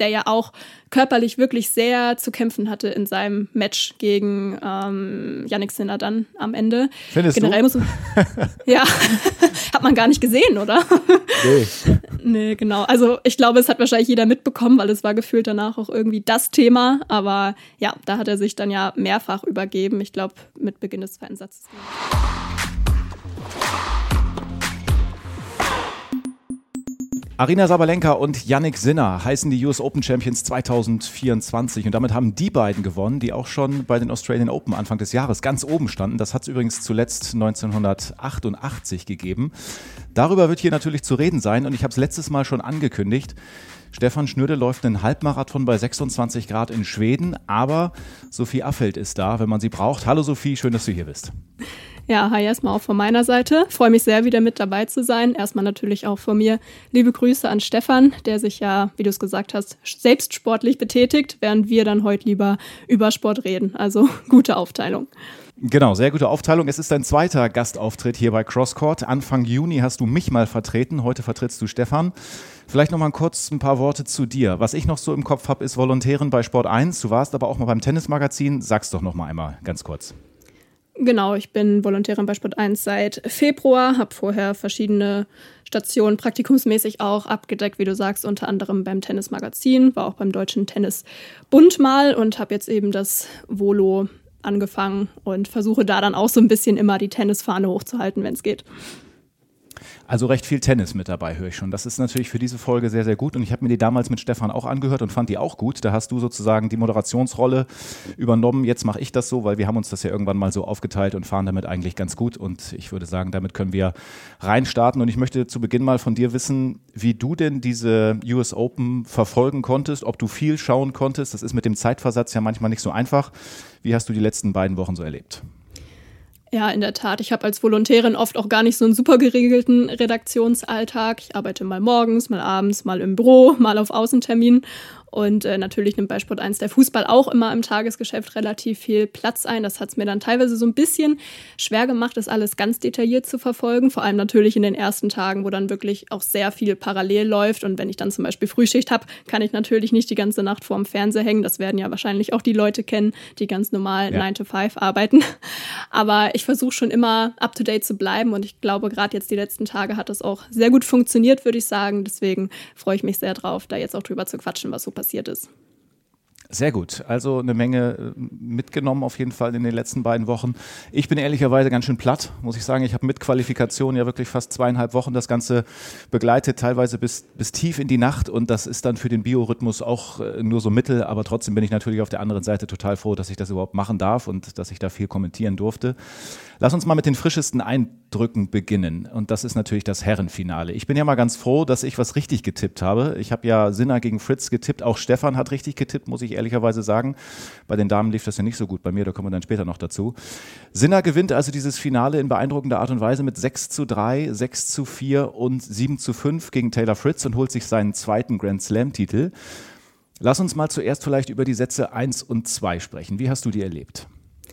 der ja auch körperlich wirklich sehr zu kämpfen hatte in seinem Match gegen Jannik Sinner dann am Ende. Findest Generell du? Ja, hat man gar nicht gesehen, oder? Nee. Nee, genau. Also ich glaube, es hat wahrscheinlich jeder mitbekommen, weil es war gefühlt danach auch irgendwie das Thema. Aber ja, da hat er sich dann ja mehrfach übergeben. Ich glaube, mit Beginn des zweiten Satzes. Aryna Sabalenka und Jannik Sinner heißen die US Open Champions 2024 und damit haben die beiden gewonnen, die auch schon bei den Australian Open Anfang des Jahres ganz oben standen. Das hat es übrigens zuletzt 1988 gegeben. Darüber wird hier natürlich zu reden sein und ich habe es letztes Mal schon angekündigt. Stefan Schnürde läuft einen Halbmarathon bei 26 Grad in Schweden, aber Sophie Affelt ist da, wenn man sie braucht. Hallo Sophie, schön, dass du hier bist. Ja, hi erstmal auch von meiner Seite. Freue mich sehr, wieder mit dabei zu sein. Erstmal natürlich auch von mir liebe Grüße an Stefan, der sich ja, wie du es gesagt hast, selbst sportlich betätigt, während wir dann heute lieber über Sport reden. Also gute Aufteilung. Genau, sehr gute Aufteilung. Es ist dein zweiter Gastauftritt hier bei CrossCourt. Anfang Juni hast du mich mal vertreten, heute vertrittst du Stefan. Vielleicht noch mal kurz ein paar Worte zu dir. Was ich noch so im Kopf habe, ist Volontärin bei Sport 1. Du warst aber auch mal beim Tennismagazin. Sag's doch noch mal einmal ganz kurz. Genau, ich bin Volontärin bei Sport 1 seit Februar, habe vorher verschiedene Stationen praktikumsmäßig auch abgedeckt, wie du sagst, unter anderem beim Tennismagazin, war auch beim Deutschen Tennisbund mal und habe jetzt eben das Volo angefangen und versuche da dann auch so ein bisschen immer die Tennisfahne hochzuhalten, wenn es geht. Also recht viel Tennis mit dabei, höre ich schon. Das ist natürlich für diese Folge sehr, sehr gut. Und ich habe mir die damals mit Stefan auch angehört und fand die auch gut. Da hast du sozusagen die Moderationsrolle übernommen. Jetzt mache ich das so, weil wir haben uns das ja irgendwann mal so aufgeteilt und fahren damit eigentlich ganz gut. Und ich würde sagen, damit können wir reinstarten. Und ich möchte zu Beginn mal von dir wissen, wie du denn diese US Open verfolgen konntest, ob du viel schauen konntest. Das ist mit dem Zeitversatz ja manchmal nicht so einfach. Wie hast du die letzten beiden Wochen so erlebt? Ja, in der Tat. Ich habe als Volontärin oft auch gar nicht so einen super geregelten Redaktionsalltag. Ich arbeite mal morgens, mal abends, mal im Büro, mal auf Außenterminen. Und natürlich nimmt bei Sport 1 der Fußball auch immer im Tagesgeschäft relativ viel Platz ein. Das hat es mir dann teilweise so ein bisschen schwer gemacht, das alles ganz detailliert zu verfolgen. Vor allem natürlich in den ersten Tagen, wo dann wirklich auch sehr viel parallel läuft. Und wenn ich dann zum Beispiel Frühschicht habe, kann ich natürlich nicht die ganze Nacht vorm Fernseher hängen. Das werden ja wahrscheinlich auch die Leute kennen, die ganz normal 9 to 5 arbeiten. Aber ich versuche schon immer up-to-date zu bleiben. Und ich glaube, gerade jetzt die letzten Tage hat das auch sehr gut funktioniert, würde ich sagen. Deswegen freue ich mich sehr drauf, da jetzt auch drüber zu quatschen, was so passiert ist. Sehr gut, also eine Menge mitgenommen auf jeden Fall in den letzten beiden Wochen. Ich bin ehrlicherweise ganz schön platt, muss ich sagen. Ich habe mit Qualifikation ja wirklich fast 2,5 Wochen das Ganze begleitet, teilweise bis tief in die Nacht und das ist dann für den Biorhythmus auch nur so mittel, aber trotzdem bin ich natürlich auf der anderen Seite total froh, dass ich das überhaupt machen darf und dass ich da viel kommentieren durfte. Lass uns mal mit den frischesten Eindrücken beginnen und das ist natürlich das Herrenfinale. Ich bin ja mal ganz froh, dass ich was richtig getippt habe. Ich habe ja Sinner gegen Fritz getippt, auch Stefan hat richtig getippt, muss ich ehrlicherweise sagen. Bei den Damen lief das ja nicht so gut, bei mir, da kommen wir dann später noch dazu. Sinner gewinnt also dieses Finale in beeindruckender Art und Weise mit 6:3, 6:4 und 7:5 gegen Taylor Fritz und holt sich seinen zweiten Grand Slam-Titel. Lass uns mal zuerst vielleicht über die Sätze 1 und 2 sprechen. Wie hast du die erlebt?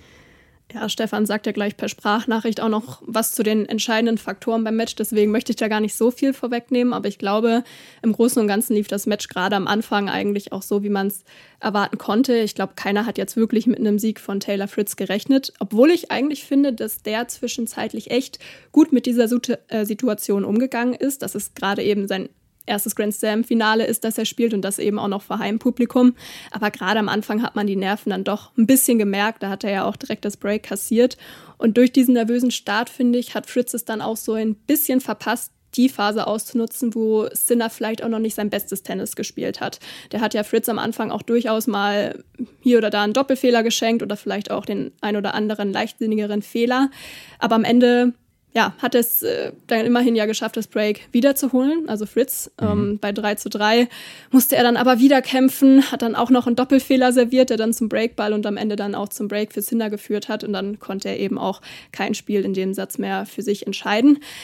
Ja, Stefan sagt ja gleich per Sprachnachricht auch noch was zu den entscheidenden Faktoren beim Match. Deswegen möchte ich da gar nicht so viel vorwegnehmen. Aber ich glaube, im Großen und Ganzen lief das Match gerade am Anfang eigentlich auch so, wie man es erwarten konnte. Ich glaube, keiner hat jetzt wirklich mit einem Sieg von Taylor Fritz gerechnet. Obwohl ich eigentlich finde, dass der zwischenzeitlich echt gut mit dieser Situation umgegangen ist. Das ist gerade eben sein erstes Grand Slam-Finale ist, das er spielt und das eben auch noch vor Heimpublikum. Aber gerade am Anfang hat man die Nerven dann doch ein bisschen gemerkt. Da hat er ja auch direkt das Break kassiert. Und durch diesen nervösen Start, finde ich, hat Fritz es dann auch so ein bisschen verpasst, die Phase auszunutzen, wo Sinner vielleicht auch noch nicht sein bestes Tennis gespielt hat. Der hat ja Fritz am Anfang auch durchaus mal hier oder da einen Doppelfehler geschenkt oder vielleicht auch den ein oder anderen leichtsinnigeren Fehler. Aber am Ende hat es dann immerhin ja geschafft, das Break wiederzuholen. Also Fritz bei 3:3 musste er dann aber wieder kämpfen, hat dann auch noch einen Doppelfehler serviert, der dann zum Breakball und am Ende dann auch zum Break für Sinner geführt hat. Und dann konnte er eben auch kein Spiel in dem Satz mehr für sich entscheiden.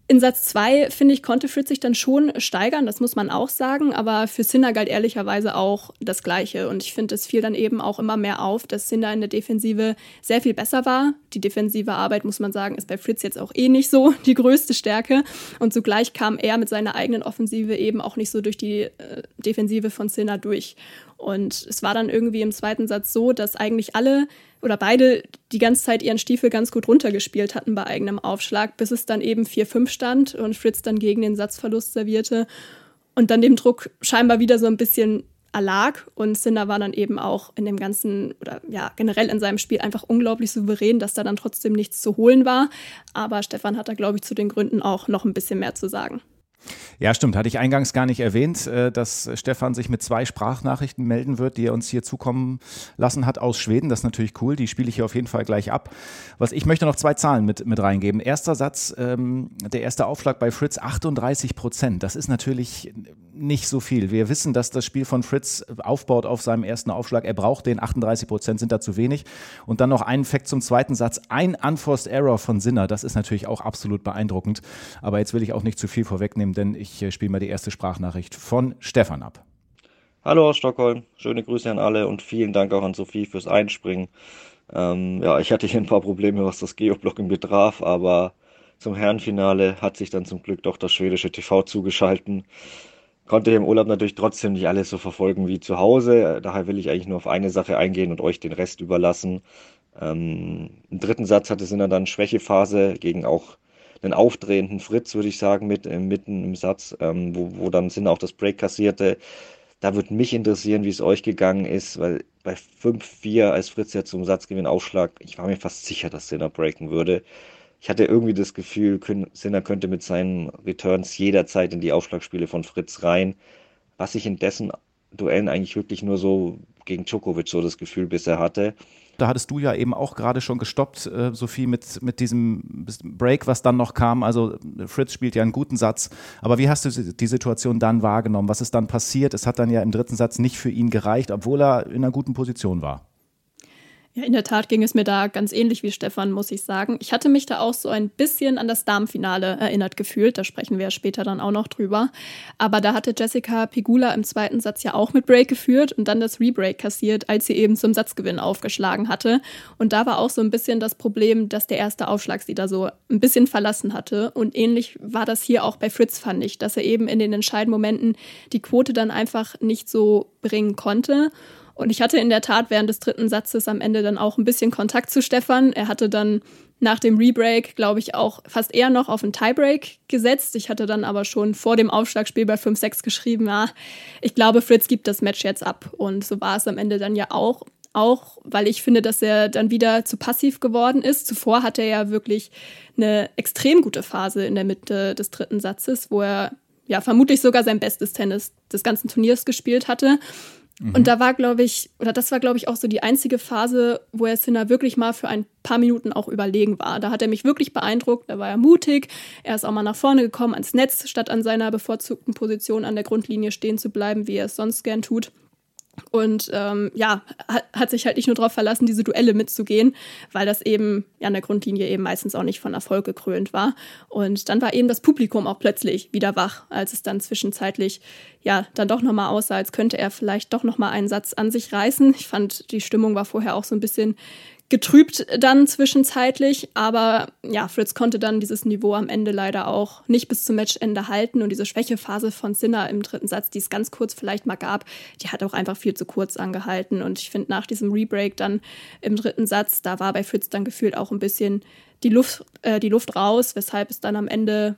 In Satz 2, finde ich, konnte Fritz sich dann schon steigern, das muss man auch sagen, aber für Sinner galt ehrlicherweise auch das Gleiche und ich finde, es fiel dann eben auch immer mehr auf, dass Sinner in der Defensive sehr viel besser war. Die defensive Arbeit, muss man sagen, ist bei Fritz jetzt auch nicht so die größte Stärke und zugleich kam er mit seiner eigenen Offensive eben auch nicht so durch die Defensive von Sinner durch. Und es war dann irgendwie im zweiten Satz so, dass eigentlich alle oder beide die ganze Zeit ihren Stiefel ganz gut runtergespielt hatten bei eigenem Aufschlag, bis es dann eben 4-5 stand und Fritz dann gegen den Satzverlust servierte und dann dem Druck scheinbar wieder so ein bisschen erlag und Sinner war dann eben auch in dem ganzen oder ja generell in seinem Spiel einfach unglaublich souverän, dass da dann trotzdem nichts zu holen war, aber Stefan hat da, glaube ich, zu den Gründen auch noch ein bisschen mehr zu sagen. Ja, stimmt. Hatte ich eingangs gar nicht erwähnt, dass Stefan sich mit 2 Sprachnachrichten melden wird, die er uns hier zukommen lassen hat aus Schweden. Das ist natürlich cool. Die spiele ich hier auf jeden Fall gleich ab. Ich möchte noch 2 Zahlen mit reingeben. Erster Satz, der erste Aufschlag bei Fritz, 38%. Das ist natürlich nicht so viel. Wir wissen, dass das Spiel von Fritz aufbaut auf seinem ersten Aufschlag. Er braucht den, 38% sind da zu wenig. Und dann noch ein Fact zum zweiten Satz. Ein Unforced Error von Sinner. Das ist natürlich auch absolut beeindruckend. Aber jetzt will ich auch nicht zu viel vorwegnehmen, denn ich spiele mal die erste Sprachnachricht von Stefan ab. Hallo aus Stockholm, schöne Grüße an alle und vielen Dank auch an Sophie fürs Einspringen. Ich hatte hier ein paar Probleme, was das Geoblocking betraf, aber zum Herrenfinale hat sich dann zum Glück doch das schwedische TV zugeschalten. Konnte im Urlaub natürlich trotzdem nicht alles so verfolgen wie zu Hause, daher will ich eigentlich nur auf eine Sache eingehen und euch den Rest überlassen. Im dritten Satz hatte Sinner dann Schwächephase gegen auch einen aufdrehenden Fritz, würde ich sagen, mitten im Satz, wo dann Sinner auch das Break kassierte. Da würde mich interessieren, wie es euch gegangen ist, weil bei 5-4, als Fritz ja zum Satzgewinn aufschlag, ich war mir fast sicher, dass Sinner breaken würde. Ich hatte irgendwie das Gefühl, Sinner könnte mit seinen Returns jederzeit in die Aufschlagspiele von Fritz rein, was ich in dessen Duellen eigentlich wirklich nur so gegen Djokovic so das Gefühl bisher hatte. Da hattest du ja eben auch gerade schon gestoppt, Sophie, mit diesem Break, was dann noch kam. Also Fritz spielt ja einen guten Satz. Aber wie hast du die Situation dann wahrgenommen? Was ist dann passiert? Es hat dann ja im dritten Satz nicht für ihn gereicht, obwohl er in einer guten Position war. Ja, in der Tat ging es mir da ganz ähnlich wie Stefan, muss ich sagen. Ich hatte mich da auch so ein bisschen an das Damenfinale erinnert gefühlt. Da sprechen wir ja später dann auch noch drüber. Aber da hatte Jessica Pegula im zweiten Satz ja auch mit Break geführt und dann das Rebreak kassiert, als sie eben zum Satzgewinn aufgeschlagen hatte. Und da war auch so ein bisschen das Problem, dass der erste Aufschlag sie da so ein bisschen verlassen hatte. Und ähnlich war das hier auch bei Fritz, fand ich, dass er eben in den entscheidenden Momenten die Quote dann einfach nicht so bringen konnte. Und ich hatte in der Tat während des dritten Satzes am Ende dann auch ein bisschen Kontakt zu Stefan. Er hatte dann nach dem Rebreak, glaube ich, auch fast eher noch auf einen Tiebreak gesetzt. Ich hatte dann aber schon vor dem Aufschlagspiel bei 5-6 geschrieben, ja, ich glaube, Fritz gibt das Match jetzt ab. Und so war es am Ende dann ja auch, weil ich finde, dass er dann wieder zu passiv geworden ist. Zuvor hatte er ja wirklich eine extrem gute Phase in der Mitte des dritten Satzes, wo er ja vermutlich sogar sein bestes Tennis des ganzen Turniers gespielt hatte. Und da war, das war, glaube ich, auch so die einzige Phase, wo er Sinner wirklich mal für ein paar Minuten auch überlegen war. Da hat er mich wirklich beeindruckt, da war er mutig, er ist auch mal nach vorne gekommen ans Netz, statt an seiner bevorzugten Position an der Grundlinie stehen zu bleiben, wie er es sonst gern tut. Und hat sich halt nicht nur darauf verlassen, diese Duelle mitzugehen, weil das eben an der Grundlinie eben meistens auch nicht von Erfolg gekrönt war. Und dann war eben das Publikum auch plötzlich wieder wach, als es dann zwischenzeitlich dann doch nochmal aussah, als könnte er vielleicht doch nochmal einen Satz an sich reißen. Ich fand, die Stimmung war vorher auch so ein bisschen getrübt dann zwischenzeitlich, aber ja, Fritz konnte dann dieses Niveau am Ende leider auch nicht bis zum Matchende halten und diese Schwächephase von Sinner im dritten Satz, die es ganz kurz vielleicht mal gab, die hat auch einfach viel zu kurz angehalten und ich finde nach diesem Rebreak dann im dritten Satz, da war bei Fritz dann gefühlt auch ein bisschen die Luft raus, weshalb es dann am Ende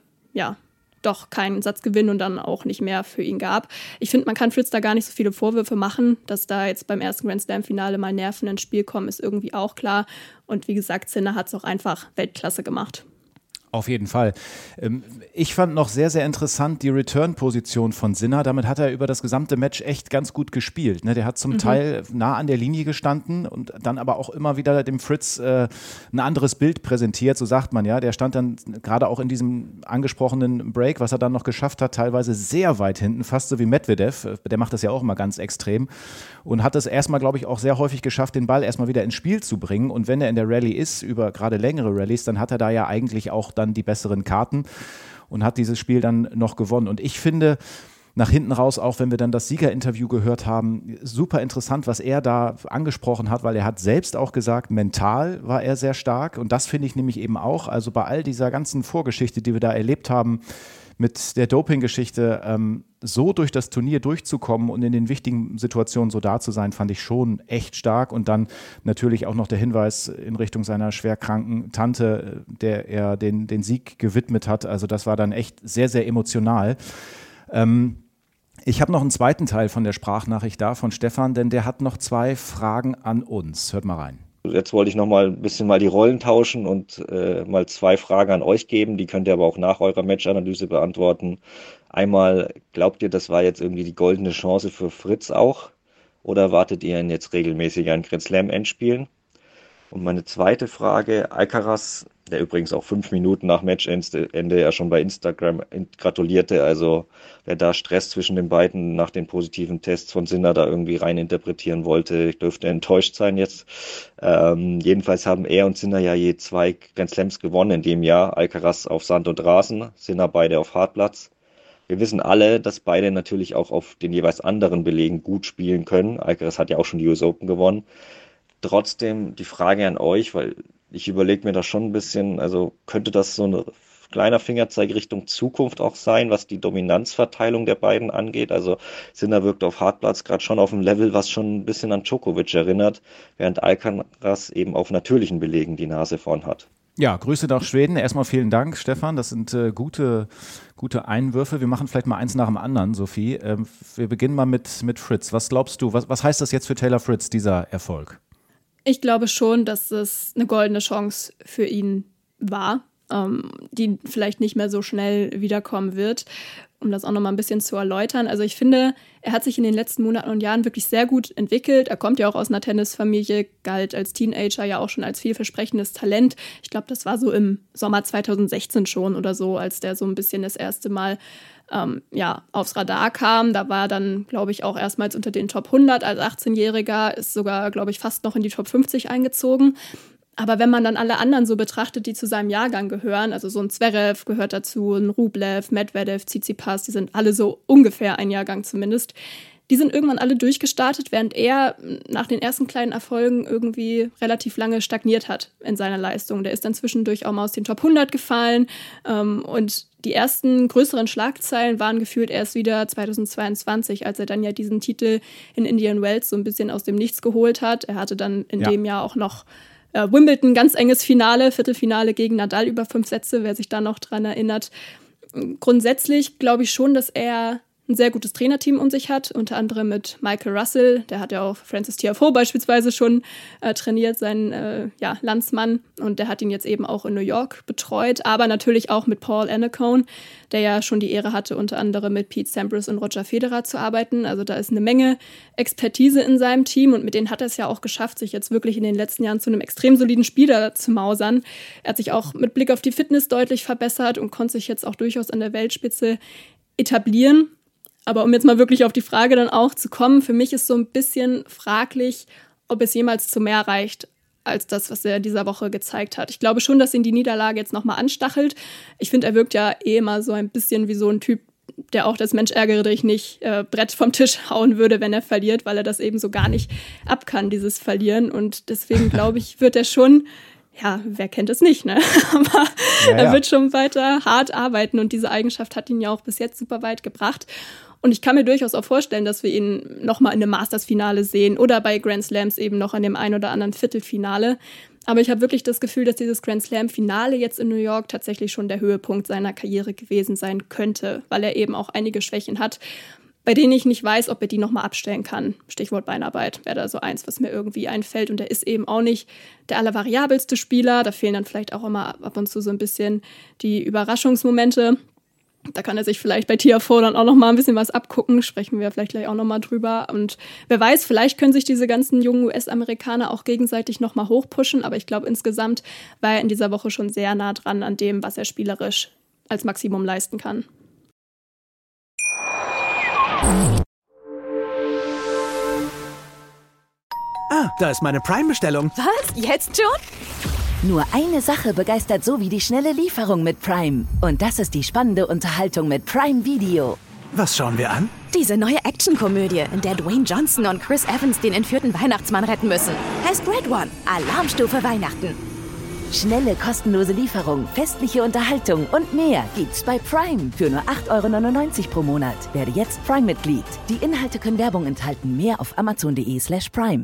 doch keinen Satzgewinn und dann auch nicht mehr für ihn gab. Ich finde, man kann Fritz da gar nicht so viele Vorwürfe machen, dass da jetzt beim ersten Grand Slam-Finale mal Nerven ins Spiel kommen, ist irgendwie auch klar. Und wie gesagt, Sinner hat es auch einfach Weltklasse gemacht. Auf jeden Fall. Ich fand noch sehr, sehr interessant die Return-Position von Sinner. Damit hat er über das gesamte Match echt ganz gut gespielt. Der hat zum Teil nah an der Linie gestanden und dann aber auch immer wieder dem Fritz ein anderes Bild präsentiert, so sagt man ja. Der stand dann gerade auch in diesem angesprochenen Break, was er dann noch geschafft hat, teilweise sehr weit hinten, fast so wie Medvedev. Der macht das ja auch immer ganz extrem und hat es erstmal, glaube ich, auch sehr häufig geschafft, den Ball erstmal wieder ins Spiel zu bringen. Und wenn er in der Rallye ist, über gerade längere Rallyes, dann hat er da ja eigentlich auch dann die besseren Karten. und hat dieses Spiel dann noch gewonnen. Und ich finde, nach hinten raus, auch wenn wir dann das Siegerinterview gehört haben, super interessant, was er da angesprochen hat, weil er hat selbst auch gesagt, mental war er sehr stark und das finde ich nämlich eben auch, also bei all dieser ganzen Vorgeschichte, die wir da erlebt haben, mit der Doping-Geschichte, so durch das Turnier durchzukommen und in den wichtigen Situationen so da zu sein, fand ich schon echt stark. Und dann natürlich auch noch der Hinweis in Richtung seiner schwerkranken Tante, der er den Sieg gewidmet hat. Also das war dann echt sehr, sehr emotional. Ich habe noch einen zweiten Teil von der Sprachnachricht da von Stefan, denn der hat noch 2 Fragen an uns. Hört mal rein. Jetzt wollte ich noch mal ein bisschen die Rollen tauschen und mal 2 Fragen an euch geben. Die könnt ihr aber auch nach eurer Matchanalyse beantworten. Einmal, glaubt ihr, das war jetzt irgendwie die goldene Chance für Fritz auch? Oder erwartet ihr ihn jetzt regelmäßig an Grand Slam Endspielen? Und meine zweite Frage, Alcaraz, der übrigens auch 5 Minuten nach Matchende ja schon bei Instagram gratulierte, also wer da Stress zwischen den beiden nach den positiven Tests von Sinner da irgendwie rein interpretieren wollte, dürfte enttäuscht sein jetzt. Jedenfalls haben er und Sinner ja je 2 Grand Slams gewonnen in dem Jahr, Alcaraz auf Sand und Rasen, Sinner beide auf Hartplatz. Wir wissen alle, dass beide natürlich auch auf den jeweils anderen Belegen gut spielen können. Alcaraz hat ja auch schon die US Open gewonnen. Trotzdem die Frage an euch, weil ich überlege mir da schon ein bisschen, also könnte das so ein kleiner Fingerzeig Richtung Zukunft auch sein, was die Dominanzverteilung der beiden angeht. Also Sinner wirkt auf Hartplatz gerade schon auf einem Level, was schon ein bisschen an Djokovic erinnert, während Alcaraz eben auf natürlichen Belegen die Nase vorn hat. Ja, Grüße nach Schweden. Erstmal vielen Dank, Stefan. Das sind gute Einwürfe. Wir machen vielleicht mal eins nach dem anderen, Sophie. Wir beginnen mal mit Fritz. Was glaubst du, was heißt das jetzt für Taylor Fritz, dieser Erfolg? Ich glaube schon, dass es eine goldene Chance für ihn war, die vielleicht nicht mehr so schnell wiederkommen wird, um das auch noch mal ein bisschen zu erläutern. Also ich finde, er hat sich in den letzten Monaten und Jahren wirklich sehr gut entwickelt. Er kommt ja auch aus einer Tennisfamilie, galt als Teenager ja auch schon als vielversprechendes Talent. Ich glaube, das war so im Sommer 2016 schon oder so, als der so ein bisschen das erste Mal aufs Radar kam. Da war er dann, glaube ich, auch erstmals unter den Top 100 als 18-Jähriger, ist sogar, glaube ich, fast noch in die Top 50 eingezogen. Aber wenn man dann alle anderen so betrachtet, die zu seinem Jahrgang gehören, also so ein Zverev gehört dazu, ein Rublev, Medvedev, Tsitsipas, die sind alle so ungefähr ein Jahrgang zumindest, die sind irgendwann alle durchgestartet, während er nach den ersten kleinen Erfolgen irgendwie relativ lange stagniert hat in seiner Leistung. Der ist dann zwischendurch auch mal aus den Top 100 gefallen und die ersten größeren Schlagzeilen waren gefühlt erst wieder 2022, als er dann ja diesen Titel in Indian Wells so ein bisschen aus dem Nichts geholt hat. Er hatte dann in dem Jahr auch noch Wimbledon, ganz enges Finale, Viertelfinale gegen Nadal über 5 Sätze, wer sich da noch dran erinnert. Grundsätzlich glaube ich schon, dass er ein sehr gutes Trainerteam um sich hat, unter anderem mit Michael Russell, der hat ja auch Francis Tiafoe beispielsweise schon trainiert, sein Landsmann, und der hat ihn jetzt eben auch in New York betreut, aber natürlich auch mit Paul Annacone, der ja schon die Ehre hatte, unter anderem mit Pete Sampras und Roger Federer zu arbeiten. Also da ist eine Menge Expertise in seinem Team und mit denen hat er es ja auch geschafft, sich jetzt wirklich in den letzten Jahren zu einem extrem soliden Spieler zu mausern. Er hat sich auch mit Blick auf die Fitness deutlich verbessert und konnte sich jetzt auch durchaus an der Weltspitze etablieren. Aber um jetzt mal wirklich auf die Frage dann auch zu kommen, für mich ist so ein bisschen fraglich, ob es jemals zu mehr reicht als das, was er dieser Woche gezeigt hat. Ich glaube schon, dass ihn die Niederlage jetzt nochmal anstachelt. Ich finde, er wirkt ja immer so ein bisschen wie so ein Typ, der auch das Mensch ärgere dich nicht Brett vom Tisch hauen würde, wenn er verliert, weil er das eben so gar nicht ab kann, dieses Verlieren. Und deswegen glaube ich, wird er schon, ja, wer kennt es nicht, ne? Aber er wird schon weiter hart arbeiten und diese Eigenschaft hat ihn ja auch bis jetzt super weit gebracht. Und ich kann mir durchaus auch vorstellen, dass wir ihn nochmal in einem Masters-Finale sehen oder bei Grand Slams eben noch in dem ein oder anderen Viertelfinale. Aber ich habe wirklich das Gefühl, dass dieses Grand Slam-Finale jetzt in New York tatsächlich schon der Höhepunkt seiner Karriere gewesen sein könnte, weil er eben auch einige Schwächen hat, bei denen ich nicht weiß, ob er die nochmal abstellen kann. Stichwort Beinarbeit wäre da so eins, was mir irgendwie einfällt. Und er ist eben auch nicht der allervariabelste Spieler. Da fehlen dann vielleicht auch immer ab und zu so ein bisschen die Überraschungsmomente. Da kann er sich vielleicht bei Tiafoe dann auch noch mal ein bisschen was abgucken. Sprechen wir vielleicht gleich auch noch mal drüber. Und wer weiß, vielleicht können sich diese ganzen jungen US-Amerikaner auch gegenseitig noch mal hochpushen. Aber ich glaube, insgesamt war er in dieser Woche schon sehr nah dran an dem, was er spielerisch als Maximum leisten kann. Ah, da ist meine Prime-Bestellung. Was? Jetzt schon? Nur eine Sache begeistert so wie die schnelle Lieferung mit Prime. Und das ist die spannende Unterhaltung mit Prime Video. Was schauen wir an? Diese neue Actionkomödie, in der Dwayne Johnson und Chris Evans den entführten Weihnachtsmann retten müssen. Heißt Red One. Alarmstufe Weihnachten. Schnelle, kostenlose Lieferung, festliche Unterhaltung und mehr gibt's bei Prime für nur 8,99 € pro Monat. Werde jetzt Prime-Mitglied. Die Inhalte können Werbung enthalten. Mehr auf amazon.de/prime.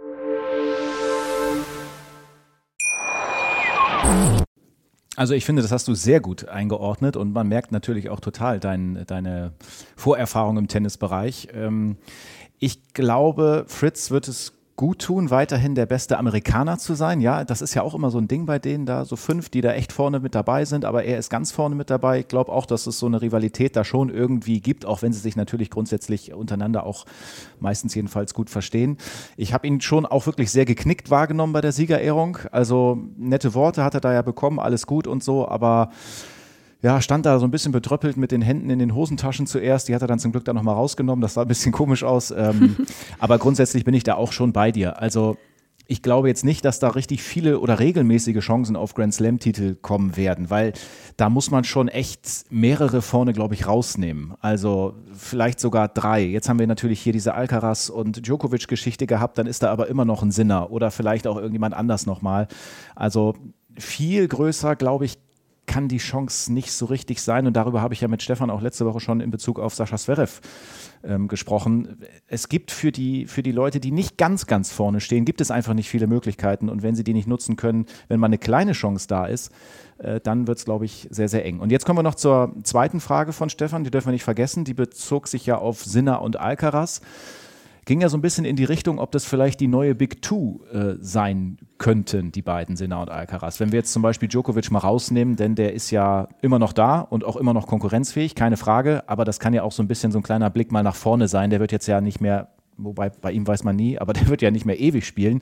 Also ich finde, das hast du sehr gut eingeordnet und man merkt natürlich auch total deine Vorerfahrung im Tennisbereich. Ich glaube, Fritz wird es gut tun, weiterhin der beste Amerikaner zu sein. Ja, das ist ja auch immer so ein Ding bei denen da, so 5, die da echt vorne mit dabei sind, aber er ist ganz vorne mit dabei. Ich glaube auch, dass es so eine Rivalität da schon irgendwie gibt, auch wenn sie sich natürlich grundsätzlich untereinander auch meistens jedenfalls gut verstehen. Ich habe ihn schon auch wirklich sehr geknickt wahrgenommen bei der Siegerehrung. Also nette Worte hat er da ja bekommen, alles gut und so, aber ja, stand da so ein bisschen betröppelt mit den Händen in den Hosentaschen zuerst. Die hat er dann zum Glück da nochmal rausgenommen. Das sah ein bisschen komisch aus. Aber grundsätzlich bin ich da auch schon bei dir. Also ich glaube jetzt nicht, dass da richtig viele oder regelmäßige Chancen auf Grand Slam-Titel kommen werden, weil da muss man schon echt mehrere vorne, glaube ich, rausnehmen. Also vielleicht sogar 3. Jetzt haben wir natürlich hier diese Alcaraz- und Djokovic-Geschichte gehabt, dann ist da aber immer noch ein Sinner oder vielleicht auch irgendjemand anders nochmal. Also viel größer, glaube ich, kann die Chance nicht so richtig sein. Und darüber habe ich ja mit Stefan auch letzte Woche schon in Bezug auf Sascha Zverev gesprochen. Es gibt für die Leute, die nicht ganz, ganz vorne stehen, gibt es einfach nicht viele Möglichkeiten. Und wenn sie die nicht nutzen können, wenn mal eine kleine Chance da ist, dann wird es, glaube ich, sehr, sehr eng. Und jetzt kommen wir noch zur zweiten Frage von Stefan, die dürfen wir nicht vergessen. Die bezog sich ja auf Sinner und Alcaraz. Ging ja so ein bisschen in die Richtung, ob das vielleicht die neue Big Two sein könnten, die beiden, Sinner und Alcaraz. Wenn wir jetzt zum Beispiel Djokovic mal rausnehmen, denn der ist ja immer noch da und auch immer noch konkurrenzfähig, keine Frage, aber das kann ja auch so ein bisschen so ein kleiner Blick mal nach vorne sein. Der wird jetzt ja nicht mehr, wobei bei ihm weiß man nie, aber der wird ja nicht mehr ewig spielen.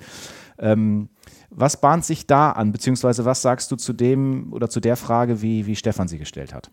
Was bahnt sich da an, beziehungsweise was sagst du zu dem oder zu der Frage, wie Stefan sie gestellt hat?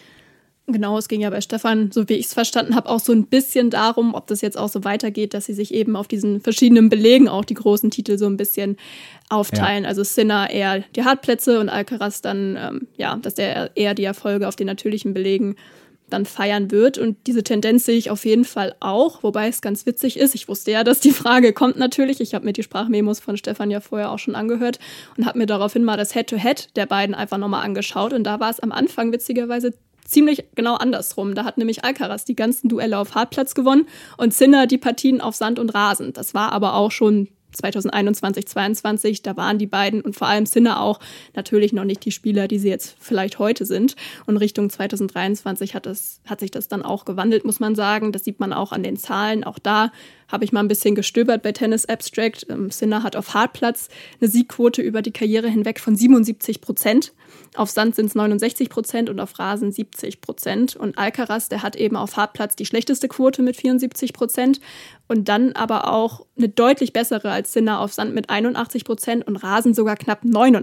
Genau, es ging ja bei Stefan, so wie ich es verstanden habe, auch so ein bisschen darum, ob das jetzt auch so weitergeht, dass sie sich eben auf diesen verschiedenen Belegen auch die großen Titel so ein bisschen aufteilen. Ja. Also Sinner eher die Hartplätze und Alcaraz dann, dass der eher die Erfolge auf den natürlichen Belegen dann feiern wird. Und diese Tendenz sehe ich auf jeden Fall auch, wobei es ganz witzig ist. Ich wusste ja, dass die Frage kommt natürlich. Ich habe mir die Sprachmemos von Stefan ja vorher auch schon angehört und habe mir daraufhin mal das Head-to-Head der beiden einfach nochmal angeschaut. Und da war es am Anfang witzigerweise ziemlich genau andersrum. Da hat nämlich Alcaraz die ganzen Duelle auf Hartplatz gewonnen und Sinner die Partien auf Sand und Rasen. Das war aber auch schon 2021, 2022, da waren die beiden und vor allem Sinner auch natürlich noch nicht die Spieler, die sie jetzt vielleicht heute sind. Und Richtung 2023 hat sich das dann auch gewandelt, muss man sagen. Das sieht man auch an den Zahlen. Auch da habe ich mal ein bisschen gestöbert bei Tennis Abstract. Sinner hat auf Hartplatz eine Siegquote über die Karriere hinweg von 77%. Auf Sand sind es 69% und auf Rasen 70%. Und Alcaraz, der hat eben auf Hartplatz die schlechteste Quote mit 74% und dann aber auch eine deutlich bessere als Sinner auf Sand mit 81% und Rasen sogar knapp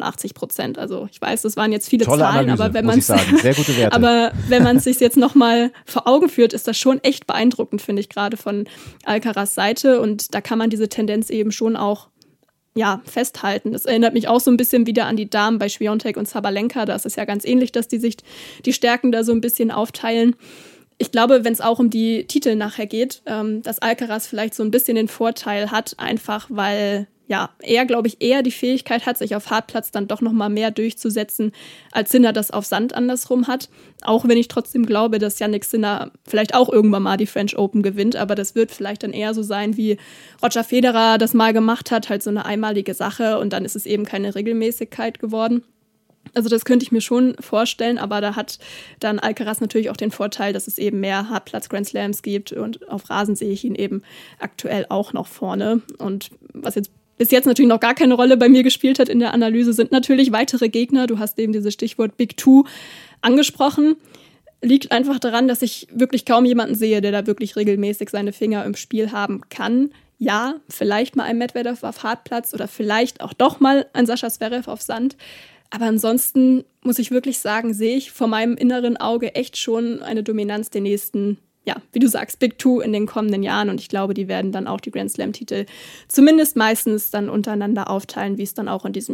89%. Also ich weiß, das waren jetzt viele tolle Zahlen, Analyse, aber wenn man sehr gute Werte. Aber wenn man es sich jetzt nochmal vor Augen führt, ist das schon echt beeindruckend, finde ich, gerade von Alcaraz Seite. Und da kann man diese Tendenz eben schon auch festhalten. Das erinnert mich auch so ein bisschen wieder an die Damen bei Swiatek und Sabalenka. Da ist es ja ganz ähnlich, dass die sich die Stärken da so ein bisschen aufteilen. Ich glaube, wenn es auch um die Titel nachher geht, dass Alcaraz vielleicht so ein bisschen den Vorteil hat, einfach weil er, glaube ich, eher die Fähigkeit hat, sich auf Hartplatz dann doch noch mal mehr durchzusetzen, als Sinner das auf Sand andersrum hat. Auch wenn ich trotzdem glaube, dass Jannik Sinner vielleicht auch irgendwann mal die French Open gewinnt, aber das wird vielleicht dann eher so sein, wie Roger Federer das mal gemacht hat, halt so eine einmalige Sache und dann ist es eben keine Regelmäßigkeit geworden. Also das könnte ich mir schon vorstellen, aber da hat dann Alcaraz natürlich auch den Vorteil, dass es eben mehr Hartplatz-Grand Slams gibt und auf Rasen sehe ich ihn eben aktuell auch noch vorne. Und was jetzt bis jetzt natürlich noch gar keine Rolle bei mir gespielt hat in der Analyse, sind natürlich weitere Gegner. Du hast eben dieses Stichwort Big Two angesprochen. Liegt einfach daran, dass ich wirklich kaum jemanden sehe, der da wirklich regelmäßig seine Finger im Spiel haben kann. Ja, vielleicht mal ein Medvedev auf Hartplatz oder vielleicht auch doch mal ein Sascha Zverev auf Sand. Aber ansonsten muss ich wirklich sagen, sehe ich vor meinem inneren Auge echt schon eine Dominanz der nächsten, wie du sagst, Big Two in den kommenden Jahren. Und ich glaube, die werden dann auch die Grand Slam-Titel zumindest meistens dann untereinander aufteilen, wie es dann auch in diesem Jahr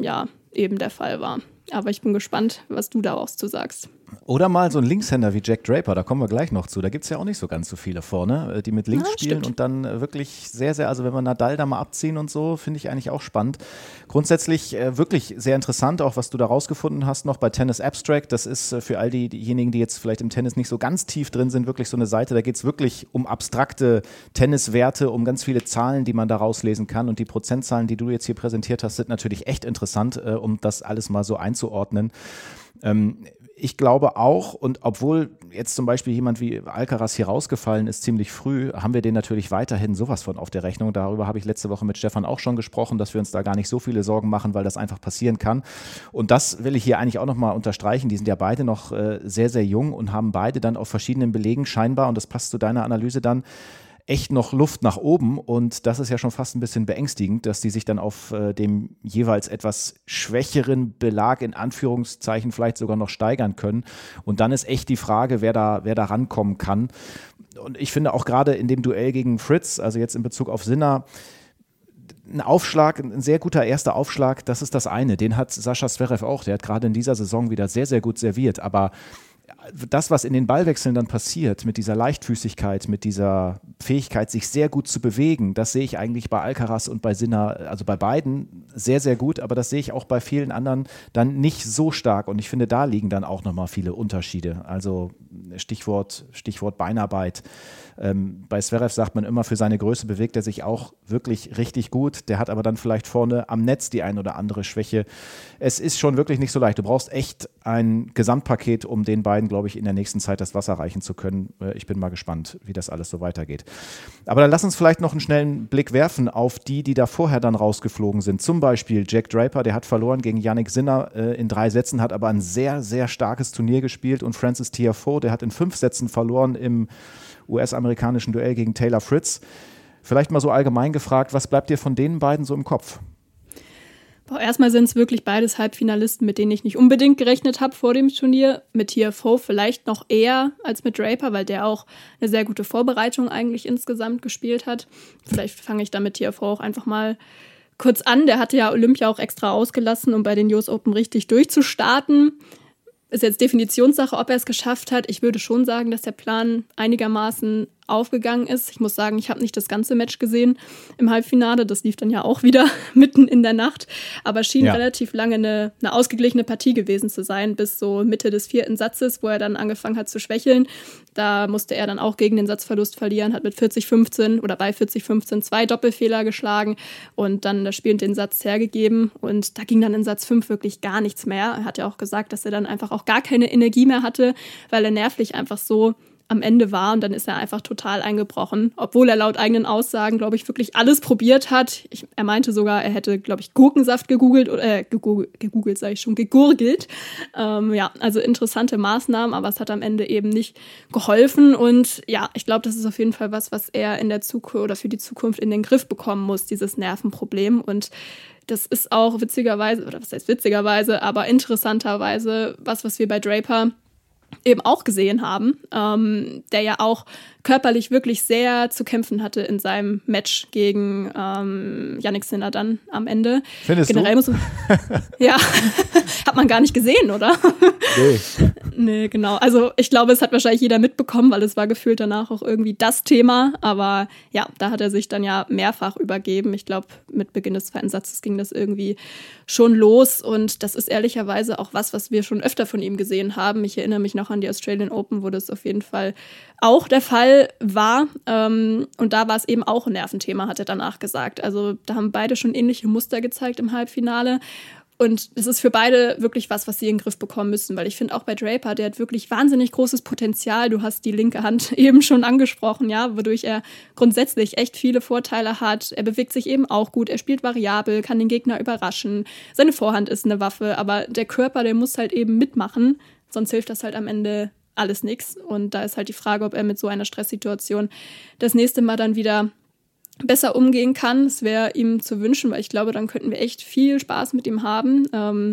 eben der Fall war. Aber ich bin gespannt, was du daraus zu sagst. Oder mal so ein Linkshänder wie Jack Draper, da kommen wir gleich noch zu. Da gibt es ja auch nicht so ganz so viele vorne, die mit links spielen stimmt. und dann wirklich sehr, sehr, also wenn wir Nadal da mal abziehen und so, finde ich eigentlich auch spannend. Grundsätzlich wirklich sehr interessant, auch was du da rausgefunden hast noch bei Tennis Abstract. Das ist für all diejenigen, die jetzt vielleicht im Tennis nicht so ganz tief drin sind, wirklich so eine Seite, da geht es wirklich um abstrakte Tenniswerte, um ganz viele Zahlen, die man da rauslesen kann. Und die Prozentzahlen, die du jetzt hier präsentiert hast, sind natürlich echt interessant, um das alles mal so einzuordnen. Ich glaube auch, und obwohl jetzt zum Beispiel jemand wie Alcaraz hier rausgefallen ist, ziemlich früh, haben wir den natürlich weiterhin sowas von auf der Rechnung. Darüber habe ich letzte Woche mit Stefan auch schon gesprochen, dass wir uns da gar nicht so viele Sorgen machen, weil das einfach passieren kann. Und das will ich hier eigentlich auch nochmal unterstreichen. Die sind ja beide noch sehr, sehr jung und haben beide dann auf verschiedenen Belegen scheinbar, und das passt zu deiner Analyse dann, echt noch Luft nach oben, und das ist ja schon fast ein bisschen beängstigend, dass die sich dann auf dem jeweils etwas schwächeren Belag in Anführungszeichen vielleicht sogar noch steigern können, und dann ist echt die Frage, wer da rankommen kann. Und ich finde auch gerade in dem Duell gegen Fritz, also jetzt in Bezug auf Sinner, ein sehr guter erster Aufschlag, das ist das eine, den hat Sascha Zverev auch, der hat gerade in dieser Saison wieder sehr, sehr gut serviert, aber das, was in den Ballwechseln dann passiert, mit dieser Leichtfüßigkeit, mit dieser Fähigkeit, sich sehr gut zu bewegen, das sehe ich eigentlich bei Alcaraz und bei Sinner, also bei beiden sehr, sehr gut, aber das sehe ich auch bei vielen anderen dann nicht so stark, und ich finde, da liegen dann auch nochmal viele Unterschiede. Also Stichwort Beinarbeit. Bei Zverev sagt man immer, für seine Größe bewegt er sich auch wirklich richtig gut. Der hat aber dann vielleicht vorne am Netz die ein oder andere Schwäche. Es ist schon wirklich nicht so leicht. Du brauchst echt ein Gesamtpaket, um den beiden, glaube ich, in der nächsten Zeit das Wasser reichen zu können. Ich bin mal gespannt, wie das alles so weitergeht. Aber dann lass uns vielleicht noch einen schnellen Blick werfen auf die da vorher dann rausgeflogen sind. Zum Beispiel Jack Draper, der hat verloren gegen Jannik Sinner in 3 Sätzen, hat aber ein sehr, sehr starkes Turnier gespielt, und Frances Tiafoe, der hat in 5 Sätzen verloren im US-amerikanischen Duell gegen Taylor Fritz. Vielleicht mal so allgemein gefragt, was bleibt dir von den beiden so im Kopf? Erstmal sind es wirklich beides Halbfinalisten, mit denen ich nicht unbedingt gerechnet habe vor dem Turnier. Mit Tiafoe vielleicht noch eher als mit Draper, weil der auch eine sehr gute Vorbereitung eigentlich insgesamt gespielt hat. Vielleicht fange ich da mit Tiafoe auch einfach mal kurz an. Der hatte ja Olympia auch extra ausgelassen, um bei den US Open richtig durchzustarten. Ist jetzt Definitionssache, ob er es geschafft hat. Ich würde schon sagen, dass der Plan einigermaßen aufgegangen ist. Ich muss sagen, ich habe nicht das ganze Match gesehen im Halbfinale. Das lief dann ja auch wieder mitten in der Nacht. Aber schien relativ lange eine ausgeglichene Partie gewesen zu sein, bis so Mitte des 4. Satzes, wo er dann angefangen hat zu schwächeln. Da musste er dann auch gegen den Satzverlust verlieren, hat mit 40-15 oder bei 40-15 2 Doppelfehler geschlagen und dann das Spiel und den Satz hergegeben. Und da ging dann in Satz 5 wirklich gar nichts mehr. Er hat ja auch gesagt, dass er dann einfach auch gar keine Energie mehr hatte, weil er nervlich einfach so am Ende war, und dann ist er einfach total eingebrochen, obwohl er laut eigenen Aussagen, glaube ich, wirklich alles probiert hat. Er meinte sogar, er hätte, glaube ich, Gurkensaft gegurgelt. Also interessante Maßnahmen, aber es hat am Ende eben nicht geholfen, und ja, ich glaube, das ist auf jeden Fall was er in der Zukunft oder für die Zukunft in den Griff bekommen muss, dieses Nervenproblem, und das ist auch witzigerweise, oder was heißt witzigerweise, aber interessanterweise was wir bei Draper eben auch gesehen haben, der ja auch körperlich wirklich sehr zu kämpfen hatte in seinem Match gegen Jannik Sinner dann am Ende. Findest Generell du? Ja, hat man gar nicht gesehen, oder? Nee, genau. Also ich glaube, es hat wahrscheinlich jeder mitbekommen, weil es war gefühlt danach auch irgendwie das Thema. Aber ja, da hat er sich dann ja mehrfach übergeben. Ich glaube, mit Beginn des 2. Satzes ging das irgendwie schon los. Und das ist ehrlicherweise auch was wir schon öfter von ihm gesehen haben. Ich erinnere mich noch an die Australian Open, wo das auf jeden Fall auch der Fall war. Und da war es eben auch ein Nerventhema, hat er danach gesagt. Also da haben beide schon ähnliche Muster gezeigt im Halbfinale. Und es ist für beide wirklich was sie in den Griff bekommen müssen, weil ich finde auch bei Draper, der hat wirklich wahnsinnig großes Potenzial. Du hast die linke Hand eben schon angesprochen, ja, wodurch er grundsätzlich echt viele Vorteile hat. Er bewegt sich eben auch gut, er spielt variabel, kann den Gegner überraschen. Seine Vorhand ist eine Waffe, aber der Körper, der muss halt eben mitmachen, sonst hilft das halt am Ende alles nichts. Und da ist halt die Frage, ob er mit so einer Stresssituation das nächste Mal dann wieder besser umgehen kann. Es wäre ihm zu wünschen, weil ich glaube, dann könnten wir echt viel Spaß mit ihm haben.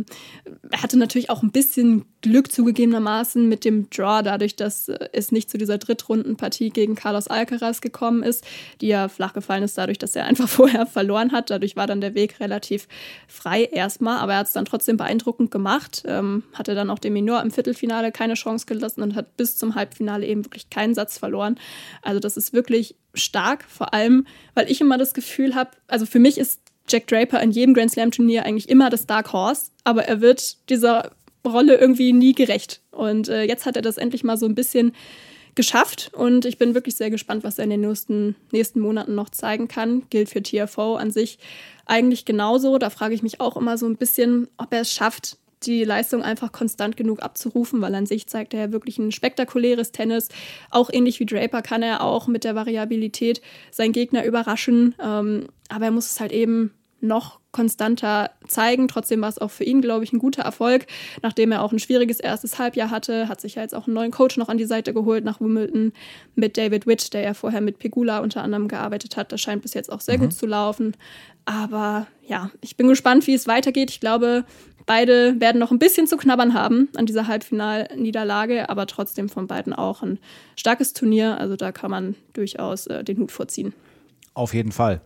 Er hatte natürlich auch ein bisschen Glück zugegebenermaßen mit dem Draw, dadurch, dass es nicht zu dieser Drittrundenpartie gegen Carlos Alcaraz gekommen ist, die ja flach gefallen ist, dadurch, dass er einfach vorher verloren hat. Dadurch war dann der Weg relativ frei erstmal, aber er hat es dann trotzdem beeindruckend gemacht. Hatte dann auch dem Minor im Viertelfinale keine Chance gelassen und hat bis zum Halbfinale eben wirklich keinen Satz verloren. Also das ist wirklich stark, vor allem, weil ich immer das Gefühl habe, also für mich ist Jack Draper in jedem Grand Slam Turnier eigentlich immer das Dark Horse, aber er wird dieser Rolle irgendwie nie gerecht. Und jetzt hat er das endlich mal so ein bisschen geschafft und ich bin wirklich sehr gespannt, was er in den nächsten Monaten noch zeigen kann. Gilt für TFO an sich eigentlich genauso. Da frage ich mich auch immer so ein bisschen, ob er es schafft, die Leistung einfach konstant genug abzurufen, weil an sich zeigt er ja wirklich ein spektakuläres Tennis. Auch ähnlich wie Draper kann er auch mit der Variabilität seinen Gegner überraschen. Aber er muss es halt eben noch konstanter zeigen. Trotzdem war es auch für ihn, glaube ich, ein guter Erfolg. Nachdem er auch ein schwieriges erstes Halbjahr hatte, hat sich ja jetzt auch einen neuen Coach noch an die Seite geholt nach Wimbledon mit David Witt, der ja vorher mit Pegula unter anderem gearbeitet hat. Das scheint bis jetzt auch sehr gut zu laufen. Aber ja, ich bin gespannt, wie es weitergeht. Ich glaube, beide werden noch ein bisschen zu knabbern haben an dieser Halbfinalniederlage, aber trotzdem von beiden auch ein starkes Turnier. Also da kann man durchaus den Hut vorziehen. Auf jeden Fall.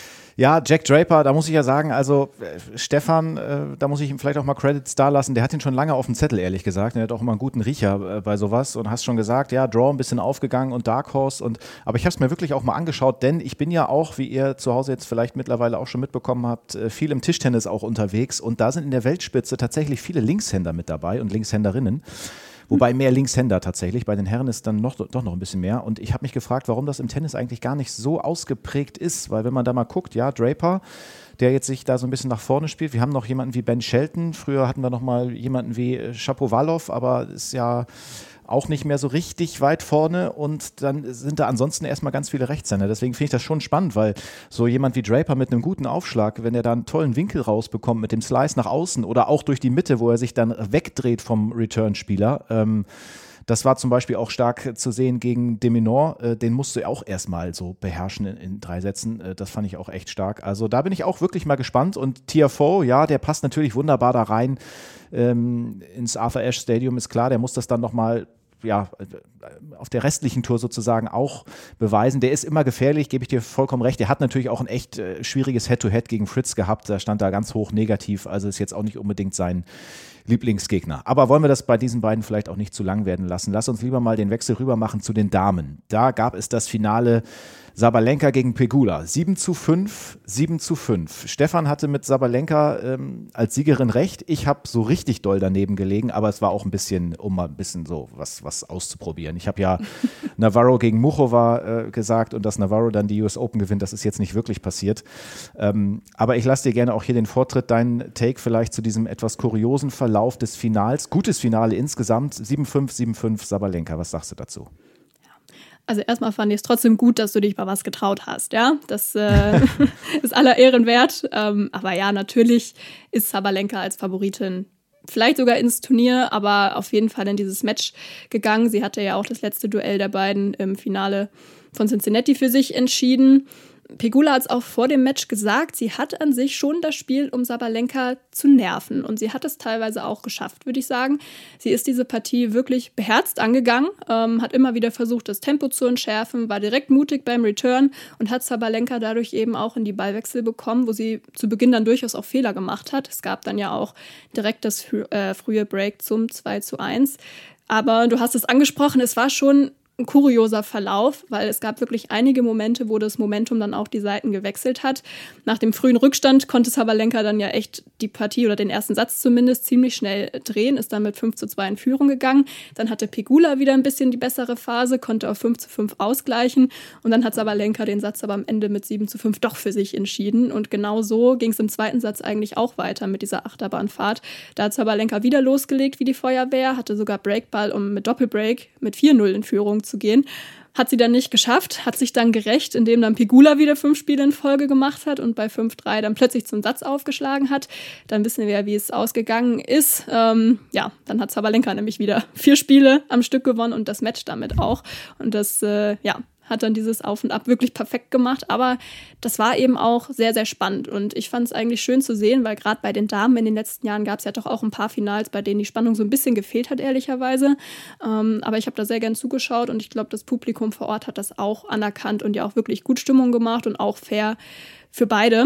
Ja, Jack Draper, da muss ich ja sagen, also Stefan, da muss ich ihm vielleicht auch mal Credits da lassen, der hat ihn schon lange auf dem Zettel, ehrlich gesagt. Er hat auch immer einen guten Riecher bei sowas und hast schon gesagt, ja, Draw ein bisschen aufgegangen und Dark Horse. Aber ich habe es mir wirklich auch mal angeschaut, denn ich bin ja auch, wie ihr zu Hause jetzt vielleicht mittlerweile auch schon mitbekommen habt, viel im Tischtennis auch unterwegs und da sind in der Weltspitze tatsächlich viele Linkshänder mit dabei und Linkshänderinnen. Wobei mehr Linkshänder tatsächlich. Bei den Herren ist dann doch noch ein bisschen mehr. Und ich habe mich gefragt, warum das im Tennis eigentlich gar nicht so ausgeprägt ist. Weil wenn man da mal guckt, ja, Draper, der jetzt sich da so ein bisschen nach vorne spielt. Wir haben noch jemanden wie Ben Shelton. Früher hatten wir noch mal jemanden wie Shapovalov, aber ist ja auch nicht mehr so richtig weit vorne und dann sind da ansonsten erstmal ganz viele Rechtshänder. Deswegen finde ich das schon spannend, weil so jemand wie Draper mit einem guten Aufschlag, wenn er da einen tollen Winkel rausbekommt mit dem Slice nach außen oder auch durch die Mitte, wo er sich dann wegdreht vom Return-Spieler, das war zum Beispiel auch stark zu sehen gegen de Minaur. Den musst du auch erstmal so beherrschen in 3 Sätzen. Das fand ich auch echt stark. Also da bin ich auch wirklich mal gespannt. Und Tiafoe, ja, der passt natürlich wunderbar da rein ins Arthur Ashe Stadium, ist klar. Der muss das dann nochmal auf der restlichen Tour sozusagen auch beweisen. Der ist immer gefährlich, gebe ich dir vollkommen recht. Der hat natürlich auch ein echt schwieriges Head-to-Head gegen Fritz gehabt. Da stand da ganz hoch negativ. Also ist jetzt auch nicht unbedingt sein Lieblingsgegner. Aber wollen wir das bei diesen beiden vielleicht auch nicht zu lang werden lassen? Lass uns lieber mal den Wechsel rüber machen zu den Damen. Da gab es das Finale Sabalenka gegen Pegula. 7:5, 7:5. Stefan hatte mit Sabalenka als Siegerin recht. Ich habe so richtig doll daneben gelegen, aber es war auch ein bisschen, um mal ein bisschen so was auszuprobieren. Ich habe ja Navarro gegen Muchova gesagt und dass Navarro dann die US Open gewinnt, das ist jetzt nicht wirklich passiert. Aber ich lasse dir gerne auch hier den Vortritt, deinen Take vielleicht zu diesem etwas kuriosen Verlauf des Finals. Gutes Finale insgesamt, 7:5, 7:5 Sabalenka. Was sagst du dazu? Also erstmal fand ich es trotzdem gut, dass du dich mal was getraut hast, ja. Das ist aller Ehren wert. Aber ja, natürlich ist Sabalenka als Favoritin vielleicht sogar ins Turnier, aber auf jeden Fall in dieses Match gegangen. Sie hatte ja auch das letzte Duell der beiden im Finale von Cincinnati für sich entschieden. Pegula hat es auch vor dem Match gesagt, sie hat an sich schon das Spiel, um Sabalenka zu nerven. Und sie hat es teilweise auch geschafft, würde ich sagen. Sie ist diese Partie wirklich beherzt angegangen, hat immer wieder versucht, das Tempo zu entschärfen, war direkt mutig beim Return und hat Sabalenka dadurch eben auch in die Ballwechsel bekommen, wo sie zu Beginn dann durchaus auch Fehler gemacht hat. Es gab dann ja auch direkt das frühe Break zum 2:1. Aber du hast es angesprochen, es war schon ein kurioser Verlauf, weil es gab wirklich einige Momente, wo das Momentum dann auch die Seiten gewechselt hat. Nach dem frühen Rückstand konnte Sabalenka dann ja echt die Partie oder den ersten Satz zumindest ziemlich schnell drehen, ist dann mit 5:2 in Führung gegangen. Dann hatte Pegula wieder ein bisschen die bessere Phase, konnte auf 5:5 ausgleichen und dann hat Sabalenka den Satz aber am Ende mit 7:5 doch für sich entschieden und genau so ging es im zweiten Satz eigentlich auch weiter mit dieser Achterbahnfahrt. Da hat Sabalenka wieder losgelegt wie die Feuerwehr, hatte sogar Breakball, um mit Doppelbreak mit 4:0 in Führung zu gehen. Hat sie dann nicht geschafft, hat sich dann gerecht, indem dann Pegula wieder 5 Spiele in Folge gemacht hat und bei 5:3 dann plötzlich zum Satz aufgeschlagen hat. Dann wissen wir ja, wie es ausgegangen ist. Dann hat Sabalenka nämlich wieder 4 Spiele am Stück gewonnen und das Match damit auch. Und das, hat hat dann dieses Auf und Ab wirklich perfekt gemacht. Aber das war eben auch sehr, sehr spannend. Und ich fand es eigentlich schön zu sehen, weil gerade bei den Damen in den letzten Jahren gab es ja doch auch ein paar Finals, bei denen die Spannung so ein bisschen gefehlt hat, ehrlicherweise. Aber ich habe da sehr gern zugeschaut und ich glaube, das Publikum vor Ort hat das auch anerkannt und ja auch wirklich gut Stimmung gemacht und auch fair für beide.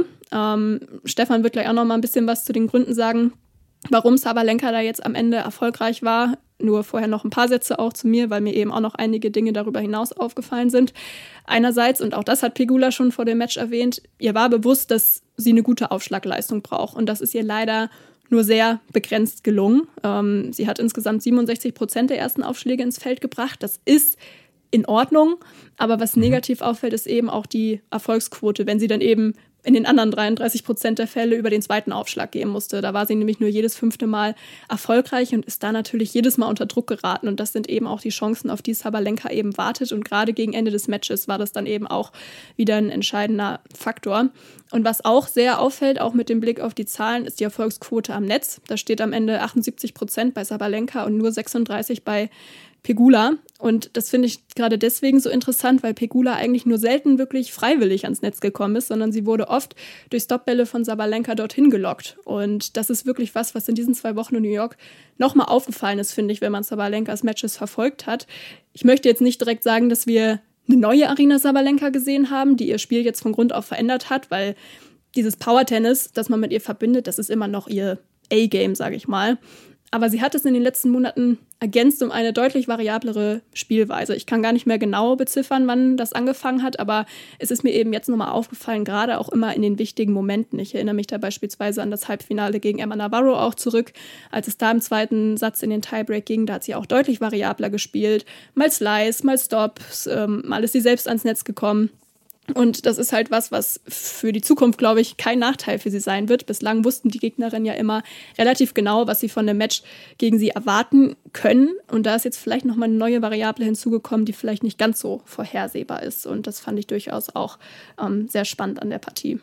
Stefan wird gleich auch noch mal ein bisschen was zu den Gründen sagen, warum Sabalenka da jetzt am Ende erfolgreich war. Nur vorher noch ein paar Sätze auch zu mir, weil mir eben auch noch einige Dinge darüber hinaus aufgefallen sind. Einerseits, und auch das hat Pegula schon vor dem Match erwähnt, ihr war bewusst, dass sie eine gute Aufschlagleistung braucht. Und das ist ihr leider nur sehr begrenzt gelungen. Sie hat insgesamt 67% der ersten Aufschläge ins Feld gebracht. Das ist in Ordnung. Aber was negativ auffällt, ist eben auch die Erfolgsquote, wenn sie dann eben in den anderen 33% der Fälle über den zweiten Aufschlag gehen musste. Da war sie nämlich nur jedes 5. Mal erfolgreich und ist da natürlich jedes Mal unter Druck geraten. Und das sind eben auch die Chancen, auf die Sabalenka eben wartet. Und gerade gegen Ende des Matches war das dann eben auch wieder ein entscheidender Faktor. Und was auch sehr auffällt, auch mit dem Blick auf die Zahlen, ist die Erfolgsquote am Netz. Da steht am Ende 78% bei Sabalenka und nur 36% bei Pegula. Und das finde ich gerade deswegen so interessant, weil Pegula eigentlich nur selten wirklich freiwillig ans Netz gekommen ist, sondern sie wurde oft durch Stopbälle von Sabalenka dorthin gelockt. Und das ist wirklich was in diesen 2 Wochen in New York nochmal aufgefallen ist, finde ich, wenn man Sabalenkas Matches verfolgt hat. Ich möchte jetzt nicht direkt sagen, dass wir eine neue Aryna Sabalenka gesehen haben, die ihr Spiel jetzt von Grund auf verändert hat, weil dieses Power-Tennis, das man mit ihr verbindet, das ist immer noch ihr A-Game, sage ich mal. Aber sie hat es in den letzten Monaten ergänzt um eine deutlich variablere Spielweise. Ich kann gar nicht mehr genau beziffern, wann das angefangen hat, aber es ist mir eben jetzt nochmal aufgefallen, gerade auch immer in den wichtigen Momenten. Ich erinnere mich da beispielsweise an das Halbfinale gegen Emma Navarro auch zurück, als es da im zweiten Satz in den Tiebreak ging. Da hat sie auch deutlich variabler gespielt. Mal Slice, mal Stops, mal ist sie selbst ans Netz gekommen. Und das ist halt was für die Zukunft, glaube ich, kein Nachteil für sie sein wird. Bislang wussten die Gegnerinnen ja immer relativ genau, was sie von dem Match gegen sie erwarten können. Und da ist jetzt vielleicht nochmal eine neue Variable hinzugekommen, die vielleicht nicht ganz so vorhersehbar ist. Und das fand ich durchaus auch sehr spannend an der Partie.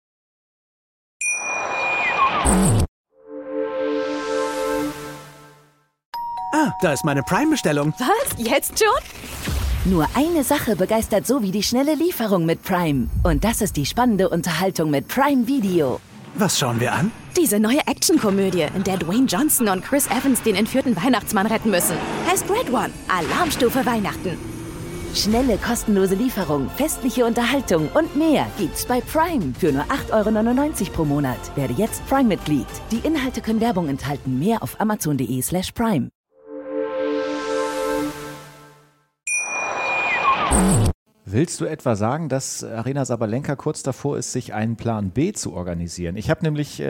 Ah, da ist meine Prime-Bestellung. Was? Jetzt schon? Nur eine Sache begeistert so wie die schnelle Lieferung mit Prime. Und das ist die spannende Unterhaltung mit Prime Video. Was schauen wir an? Diese neue Actionkomödie, in der Dwayne Johnson und Chris Evans den entführten Weihnachtsmann retten müssen. Heißt Red One. Alarmstufe Weihnachten. Schnelle, kostenlose Lieferung, festliche Unterhaltung und mehr gibt's bei Prime für nur 8,99 € pro Monat. Werde jetzt Prime-Mitglied. Die Inhalte können Werbung enthalten. Mehr auf amazon.de/prime. Willst du etwa sagen, dass Aryna Sabalenka kurz davor ist, sich einen Plan B zu organisieren? Ich habe nämlich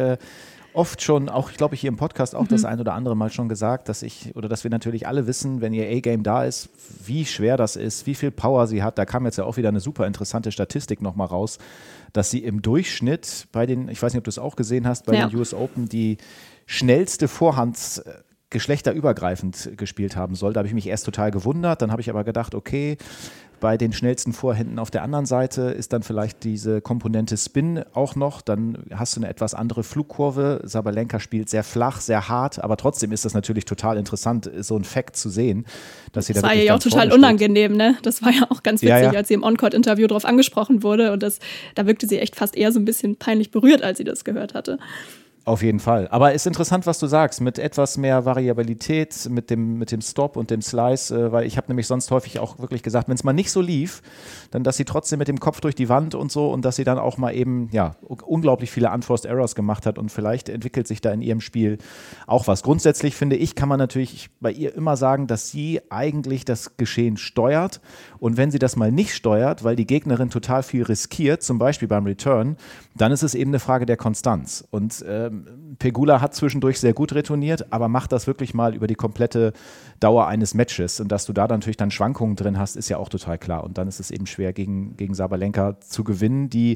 oft schon, auch ich glaube hier im Podcast auch das ein oder andere Mal schon gesagt, dass wir natürlich alle wissen, wenn ihr A-Game da ist, wie schwer das ist, wie viel Power sie hat. Da kam jetzt ja auch wieder eine super interessante Statistik nochmal raus, dass sie im Durchschnitt bei den, ich weiß nicht, ob du es auch gesehen hast, bei den US Open die schnellste Vorhand geschlechterübergreifend gespielt haben soll. Da habe ich mich erst total gewundert, dann habe ich aber gedacht, okay, bei den schnellsten Vorhänden auf der anderen Seite ist dann vielleicht diese Komponente Spin auch noch, dann hast du eine etwas andere Flugkurve. Sabalenka spielt sehr flach, sehr hart, aber trotzdem ist das natürlich total interessant, so ein Fact zu sehen, dass sie da wirklich Das war ja auch total unangenehm, ne? Das war ja auch ganz witzig, als sie im On-Court-Interview drauf angesprochen wurde und da wirkte sie echt fast eher so ein bisschen peinlich berührt, als sie das gehört hatte. Auf jeden Fall. Aber es ist interessant, was du sagst, mit etwas mehr Variabilität, mit dem Stop und dem Slice, weil ich habe nämlich sonst häufig auch wirklich gesagt, wenn es mal nicht so lief, dann, dass sie trotzdem mit dem Kopf durch die Wand und so und dass sie dann auch mal eben, ja, unglaublich viele Unforced Errors gemacht hat und vielleicht entwickelt sich da in ihrem Spiel auch was. Grundsätzlich finde ich, kann man natürlich bei ihr immer sagen, dass sie eigentlich das Geschehen steuert und wenn sie das mal nicht steuert, weil die Gegnerin total viel riskiert, zum Beispiel beim Return, dann ist es eben eine Frage der Konstanz und Pegula hat zwischendurch sehr gut retourniert, aber macht das wirklich mal über die komplette Dauer eines Matches. Und dass du da natürlich dann Schwankungen drin hast, ist ja auch total klar. Und dann ist es eben schwer, gegen Sabalenka zu gewinnen, die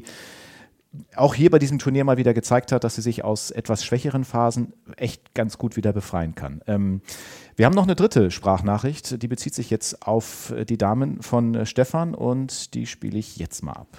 auch hier bei diesem Turnier mal wieder gezeigt hat, dass sie sich aus etwas schwächeren Phasen echt ganz gut wieder befreien kann. Wir haben noch eine dritte Sprachnachricht, die bezieht sich jetzt auf die Damen von Stefan und die spiele ich jetzt mal ab.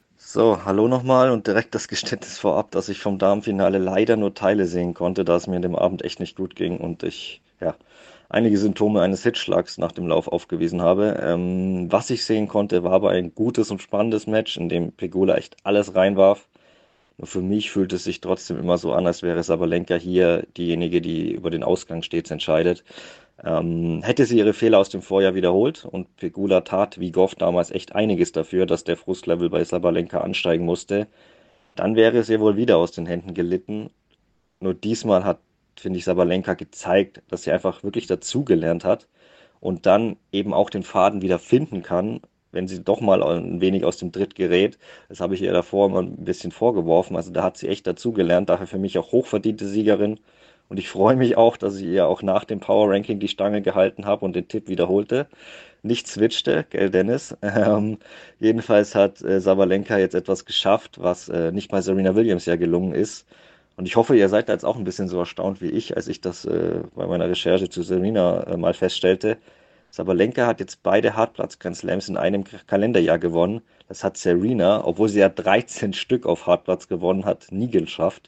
So, hallo nochmal und direkt das Geständnis vorab, dass ich vom Damenfinale leider nur Teile sehen konnte, da es mir an dem Abend echt nicht gut ging und ich einige Symptome eines Hitzschlags nach dem Lauf aufgewiesen habe. Was ich sehen konnte, war aber ein gutes und spannendes Match, in dem Pegula echt alles reinwarf. Nur für mich fühlt es sich trotzdem immer so an, als wäre Sabalenka hier diejenige, die über den Ausgang stets entscheidet. Hätte sie ihre Fehler aus dem Vorjahr wiederholt und Pegula tat wie Gauff damals echt einiges dafür, dass der Frustlevel bei Sabalenka ansteigen musste, dann wäre es ihr wohl wieder aus den Händen gelitten. Nur diesmal hat, finde ich, Sabalenka gezeigt, dass sie einfach wirklich dazugelernt hat und dann eben auch den Faden wieder finden kann, wenn sie doch mal ein wenig aus dem Tritt gerät. Das habe ich ihr davor immer ein bisschen vorgeworfen. Also da hat sie echt dazugelernt, daher für mich auch hochverdiente Siegerin. Und ich freue mich auch, dass ich ihr auch nach dem Power Ranking die Stange gehalten habe und den Tipp wiederholte. Nicht switchte, gell Dennis? Jedenfalls hat Sabalenka jetzt etwas geschafft, was nicht mal Serena Williams ja gelungen ist. Und ich hoffe, ihr seid da jetzt auch ein bisschen so erstaunt wie ich, als ich das bei meiner Recherche zu Serena mal feststellte. Sabalenka hat jetzt beide Hartplatz-Grand Slams in einem Kalenderjahr gewonnen. Das hat Serena, obwohl sie ja 13 Stück auf Hartplatz gewonnen hat, nie geschafft.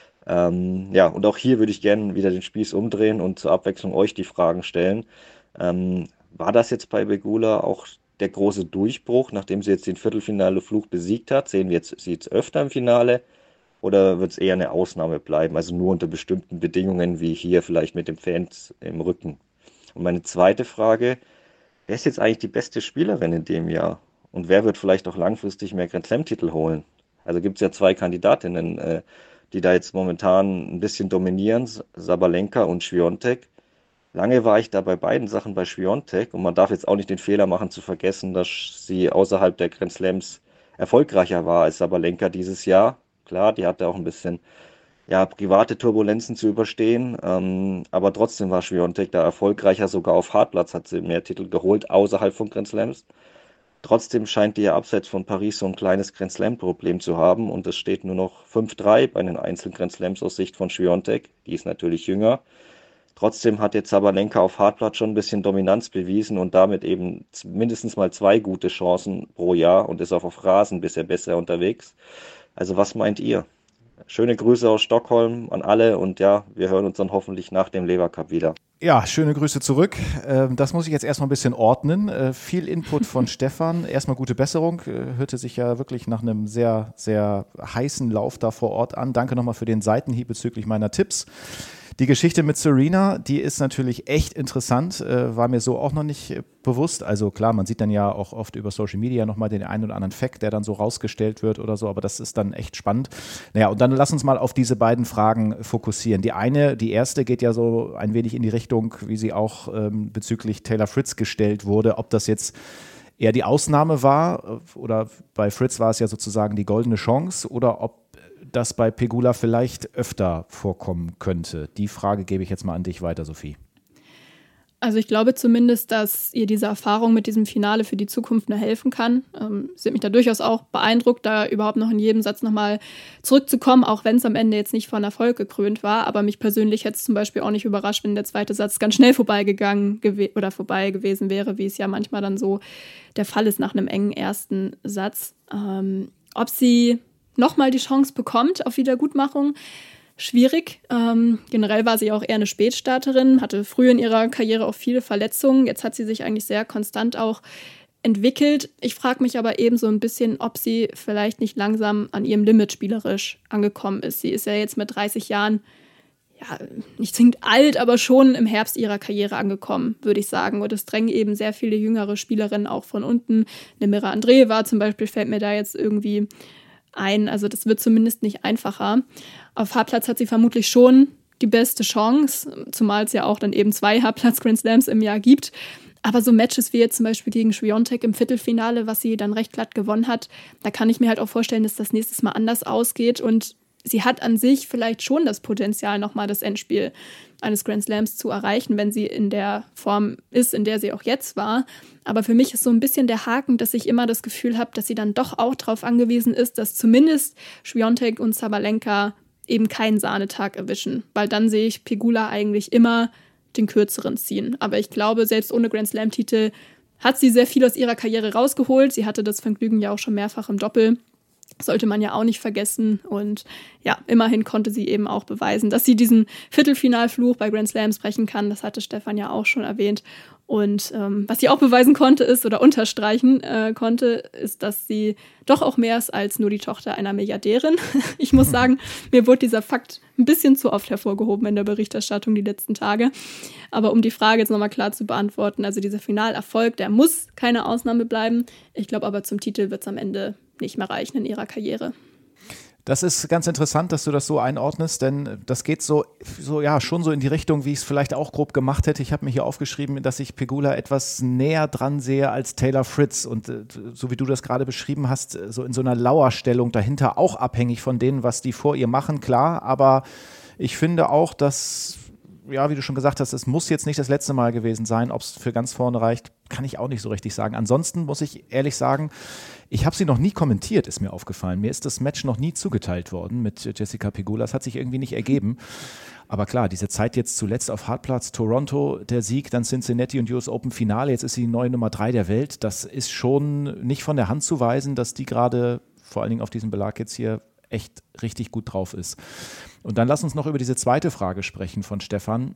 Ja, und auch hier würde ich gerne wieder den Spieß umdrehen und zur Abwechslung euch die Fragen stellen. War das jetzt bei Pegula auch der große Durchbruch, nachdem sie jetzt den Viertelfinale-Fluch besiegt hat? Sehen wir sie jetzt öfter im Finale oder wird es eher eine Ausnahme bleiben, also nur unter bestimmten Bedingungen wie hier vielleicht mit den Fans im Rücken? Und meine zweite Frage, wer ist jetzt eigentlich die beste Spielerin in dem Jahr? Und wer wird vielleicht auch langfristig mehr Grand Slam-Titel holen? Also gibt es ja 2 Kandidatinnen, die da jetzt momentan ein bisschen dominieren, Sabalenka und Świątek. Lange war ich da bei beiden Sachen bei Świątek und man darf jetzt auch nicht den Fehler machen zu vergessen, dass sie außerhalb der Grand Slams erfolgreicher war als Sabalenka dieses Jahr. Klar, die hatte auch ein bisschen private Turbulenzen zu überstehen, aber trotzdem war Świątek da erfolgreicher, sogar auf Hartplatz hat sie mehr Titel geholt, außerhalb von Grand Slams. Trotzdem scheint die ja abseits von Paris so ein kleines Grand Slam-Problem zu haben und es steht nur noch 5-3 bei den einzelnen Grand Slams aus Sicht von Świątek, die ist natürlich jünger. Trotzdem hat jetzt Sabalenka auf Hartplatz schon ein bisschen Dominanz bewiesen und damit eben mindestens mal 2 gute Chancen pro Jahr und ist auch auf Rasen bisher besser unterwegs. Also was meint ihr? Schöne Grüße aus Stockholm an alle und ja, wir hören uns dann hoffentlich nach dem Lever Cup wieder. Ja, schöne Grüße zurück. Das muss ich jetzt erstmal ein bisschen ordnen. Viel Input von Stefan. Erstmal gute Besserung. Hörte sich ja wirklich nach einem sehr, sehr heißen Lauf da vor Ort an. Danke nochmal für den Seitenhieb bezüglich meiner Tipps. Die Geschichte mit Serena, die ist natürlich echt interessant, war mir so auch noch nicht bewusst. Also klar, man sieht dann ja auch oft über Social Media nochmal den einen oder anderen Fact, der dann so rausgestellt wird oder so, aber das ist dann echt spannend. Naja, und dann lass uns mal auf diese beiden Fragen fokussieren. Die erste geht ja so ein wenig in die Richtung, wie sie auch bezüglich Taylor Fritz gestellt wurde, ob das jetzt eher die Ausnahme war oder bei Fritz war es ja sozusagen die goldene Chance oder ob das bei Pegula vielleicht öfter vorkommen könnte. Die Frage gebe ich jetzt mal an dich weiter, Sophie. Also ich glaube zumindest, dass ihr diese Erfahrung mit diesem Finale für die Zukunft nur helfen kann. Sie hat mich da durchaus auch beeindruckt, da überhaupt noch in jedem Satz nochmal zurückzukommen, auch wenn es am Ende jetzt nicht von Erfolg gekrönt war. Aber mich persönlich hätte es zum Beispiel auch nicht überrascht, wenn der zweite Satz ganz schnell vorbei gewesen wäre, wie es ja manchmal dann so der Fall ist nach einem engen ersten Satz. Ob sie nochmal die Chance bekommt auf Wiedergutmachung, schwierig. Generell war sie auch eher eine Spätstarterin, hatte früh in ihrer Karriere auch viele Verletzungen. Jetzt hat sie sich eigentlich sehr konstant auch entwickelt. Ich frage mich aber eben so ein bisschen, ob sie vielleicht nicht langsam an ihrem Limit spielerisch angekommen ist. Sie ist ja jetzt mit 30 Jahren, ja, nicht zwingend alt, aber schon im Herbst ihrer Karriere angekommen, würde ich sagen. Und es drängen eben sehr viele jüngere Spielerinnen auch von unten. Eine Mira Andreeva zum Beispiel fällt mir da jetzt irgendwie ein. Also das wird zumindest nicht einfacher. Auf Hartplatz hat sie vermutlich schon die beste Chance, zumal es ja auch dann eben 2 Hartplatz-Grand Slams im Jahr gibt. Aber so Matches wie jetzt zum Beispiel gegen Świątek im Viertelfinale, was sie dann recht glatt gewonnen hat, da kann ich mir halt auch vorstellen, dass das nächstes Mal anders ausgeht. Und sie hat an sich vielleicht schon das Potenzial, nochmal das Endspiel eines Grand Slams zu erreichen, wenn sie in der Form ist, in der sie auch jetzt war. Aber für mich ist so ein bisschen der Haken, dass ich immer das Gefühl habe, dass sie dann doch auch darauf angewiesen ist, dass zumindest Świątek und Sabalenka eben keinen Sahnetag erwischen. Weil dann sehe ich Pegula eigentlich immer den kürzeren ziehen. Aber ich glaube, selbst ohne Grand Slam-Titel hat sie sehr viel aus ihrer Karriere rausgeholt. Sie hatte das Vergnügen ja auch schon mehrfach im Doppel. Sollte man ja auch nicht vergessen. Und ja, immerhin konnte sie eben auch beweisen, dass sie diesen Viertelfinalfluch bei Grand Slams brechen kann. Das hatte Stefan ja auch schon erwähnt. Und was sie auch beweisen konnte ist oder unterstreichen konnte, ist, dass sie doch auch mehr ist als nur die Tochter einer Milliardärin. Ich muss sagen, mir wurde dieser Fakt ein bisschen zu oft hervorgehoben in der Berichterstattung die letzten Tage. Aber um die Frage jetzt nochmal klar zu beantworten, also dieser Finalerfolg, der muss keine Ausnahme bleiben. Ich glaube aber, zum Titel wird es am Ende nicht mehr reichen in ihrer Karriere. Das ist ganz interessant, dass du das so einordnest, denn das geht so ja, schon so in die Richtung, wie ich es vielleicht auch grob gemacht hätte. Ich habe mir hier aufgeschrieben, dass ich Pegula etwas näher dran sehe als Taylor Fritz und so wie du das gerade beschrieben hast, so in so einer Lauerstellung dahinter, auch abhängig von denen, was die vor ihr machen, klar, aber ich finde auch, dass, ja, wie du schon gesagt hast, es muss jetzt nicht das letzte Mal gewesen sein. Ob es für ganz vorne reicht, kann ich auch nicht so richtig sagen. Ansonsten muss ich ehrlich sagen, ich habe sie noch nie kommentiert, ist mir aufgefallen. Mir ist das Match noch nie zugeteilt worden mit Jessica Pegula. Das hat sich irgendwie nicht ergeben. Aber klar, diese Zeit jetzt zuletzt auf Hartplatz, Toronto, der Sieg, dann Cincinnati und US Open Finale, jetzt ist sie die neue Nummer 3 der Welt. Das ist schon nicht von der Hand zu weisen, dass die gerade, vor allen Dingen auf diesem Belag jetzt hier, echt richtig gut drauf ist. Und dann lass uns noch über diese zweite Frage sprechen von Stefan.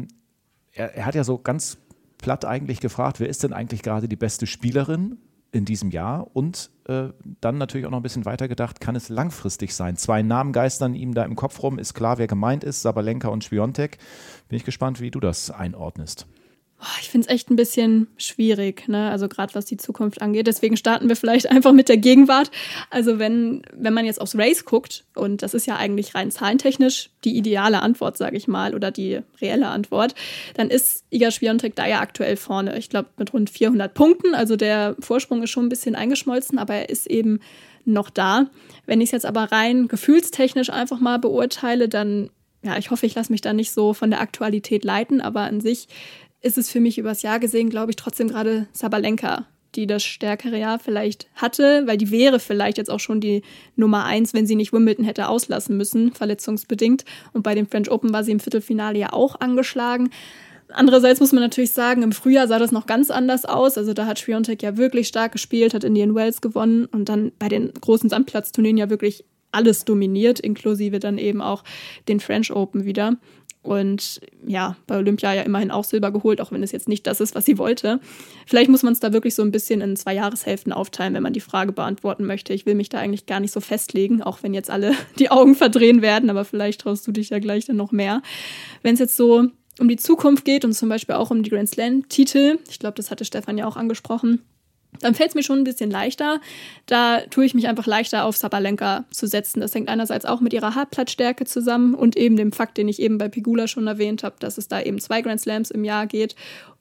Er hat ja so ganz platt eigentlich gefragt, wer ist denn eigentlich gerade die beste Spielerin in diesem Jahr? Und dann natürlich auch noch ein bisschen weiter gedacht, kann es langfristig sein? 2 Namen geistern ihm da im Kopf rum, ist klar, wer gemeint ist, Sabalenka und Świątek. Bin ich gespannt, wie du das einordnest. Ich finde es echt ein bisschen schwierig, ne? Also gerade was die Zukunft angeht. Deswegen starten wir vielleicht einfach mit der Gegenwart. Also wenn man jetzt aufs Race guckt, und das ist ja eigentlich rein zahlentechnisch die ideale Antwort, sage ich mal, oder die reelle Antwort, dann ist Iga Świątek da ja aktuell vorne. Ich glaube mit rund 400 Punkten. Also der Vorsprung ist schon ein bisschen eingeschmolzen, aber er ist eben noch da. Wenn ich es jetzt aber rein gefühlstechnisch einfach mal beurteile, dann, ja, ich hoffe, ich lasse mich da nicht so von der Aktualität leiten, aber an sich ist es für mich übers Jahr gesehen, glaube ich, trotzdem gerade Sabalenka, die das stärkere Jahr vielleicht hatte, weil die wäre vielleicht jetzt auch schon die Nummer 1, wenn sie nicht Wimbledon hätte auslassen müssen, verletzungsbedingt. Und bei dem French Open war sie im Viertelfinale ja auch angeschlagen. Andererseits muss man natürlich sagen, im Frühjahr sah das noch ganz anders aus. Also da hat Świątek ja wirklich stark gespielt, hat Indian Wells gewonnen und dann bei den großen Sandplatzturnieren ja wirklich alles dominiert, inklusive dann eben auch den French Open wieder. Und ja, bei Olympia ja immerhin auch Silber geholt, auch wenn es jetzt nicht das ist, was sie wollte. Vielleicht muss man es da wirklich so ein bisschen in 2 Jahreshälften aufteilen, wenn man die Frage beantworten möchte. Ich will mich da eigentlich gar nicht so festlegen, auch wenn jetzt alle die Augen verdrehen werden, aber vielleicht traust du dich ja gleich dann noch mehr. Wenn es jetzt so um die Zukunft geht und zum Beispiel auch um die Grand Slam-Titel, ich glaube, das hatte Stefan ja auch angesprochen, dann fällt es mir schon ein bisschen leichter. Da tue ich mich einfach leichter auf Sabalenka zu setzen. Das hängt einerseits auch mit ihrer Hartplatzstärke zusammen und eben dem Fakt, den ich eben bei Pegula schon erwähnt habe, dass es da eben 2 Grand Slams im Jahr gibt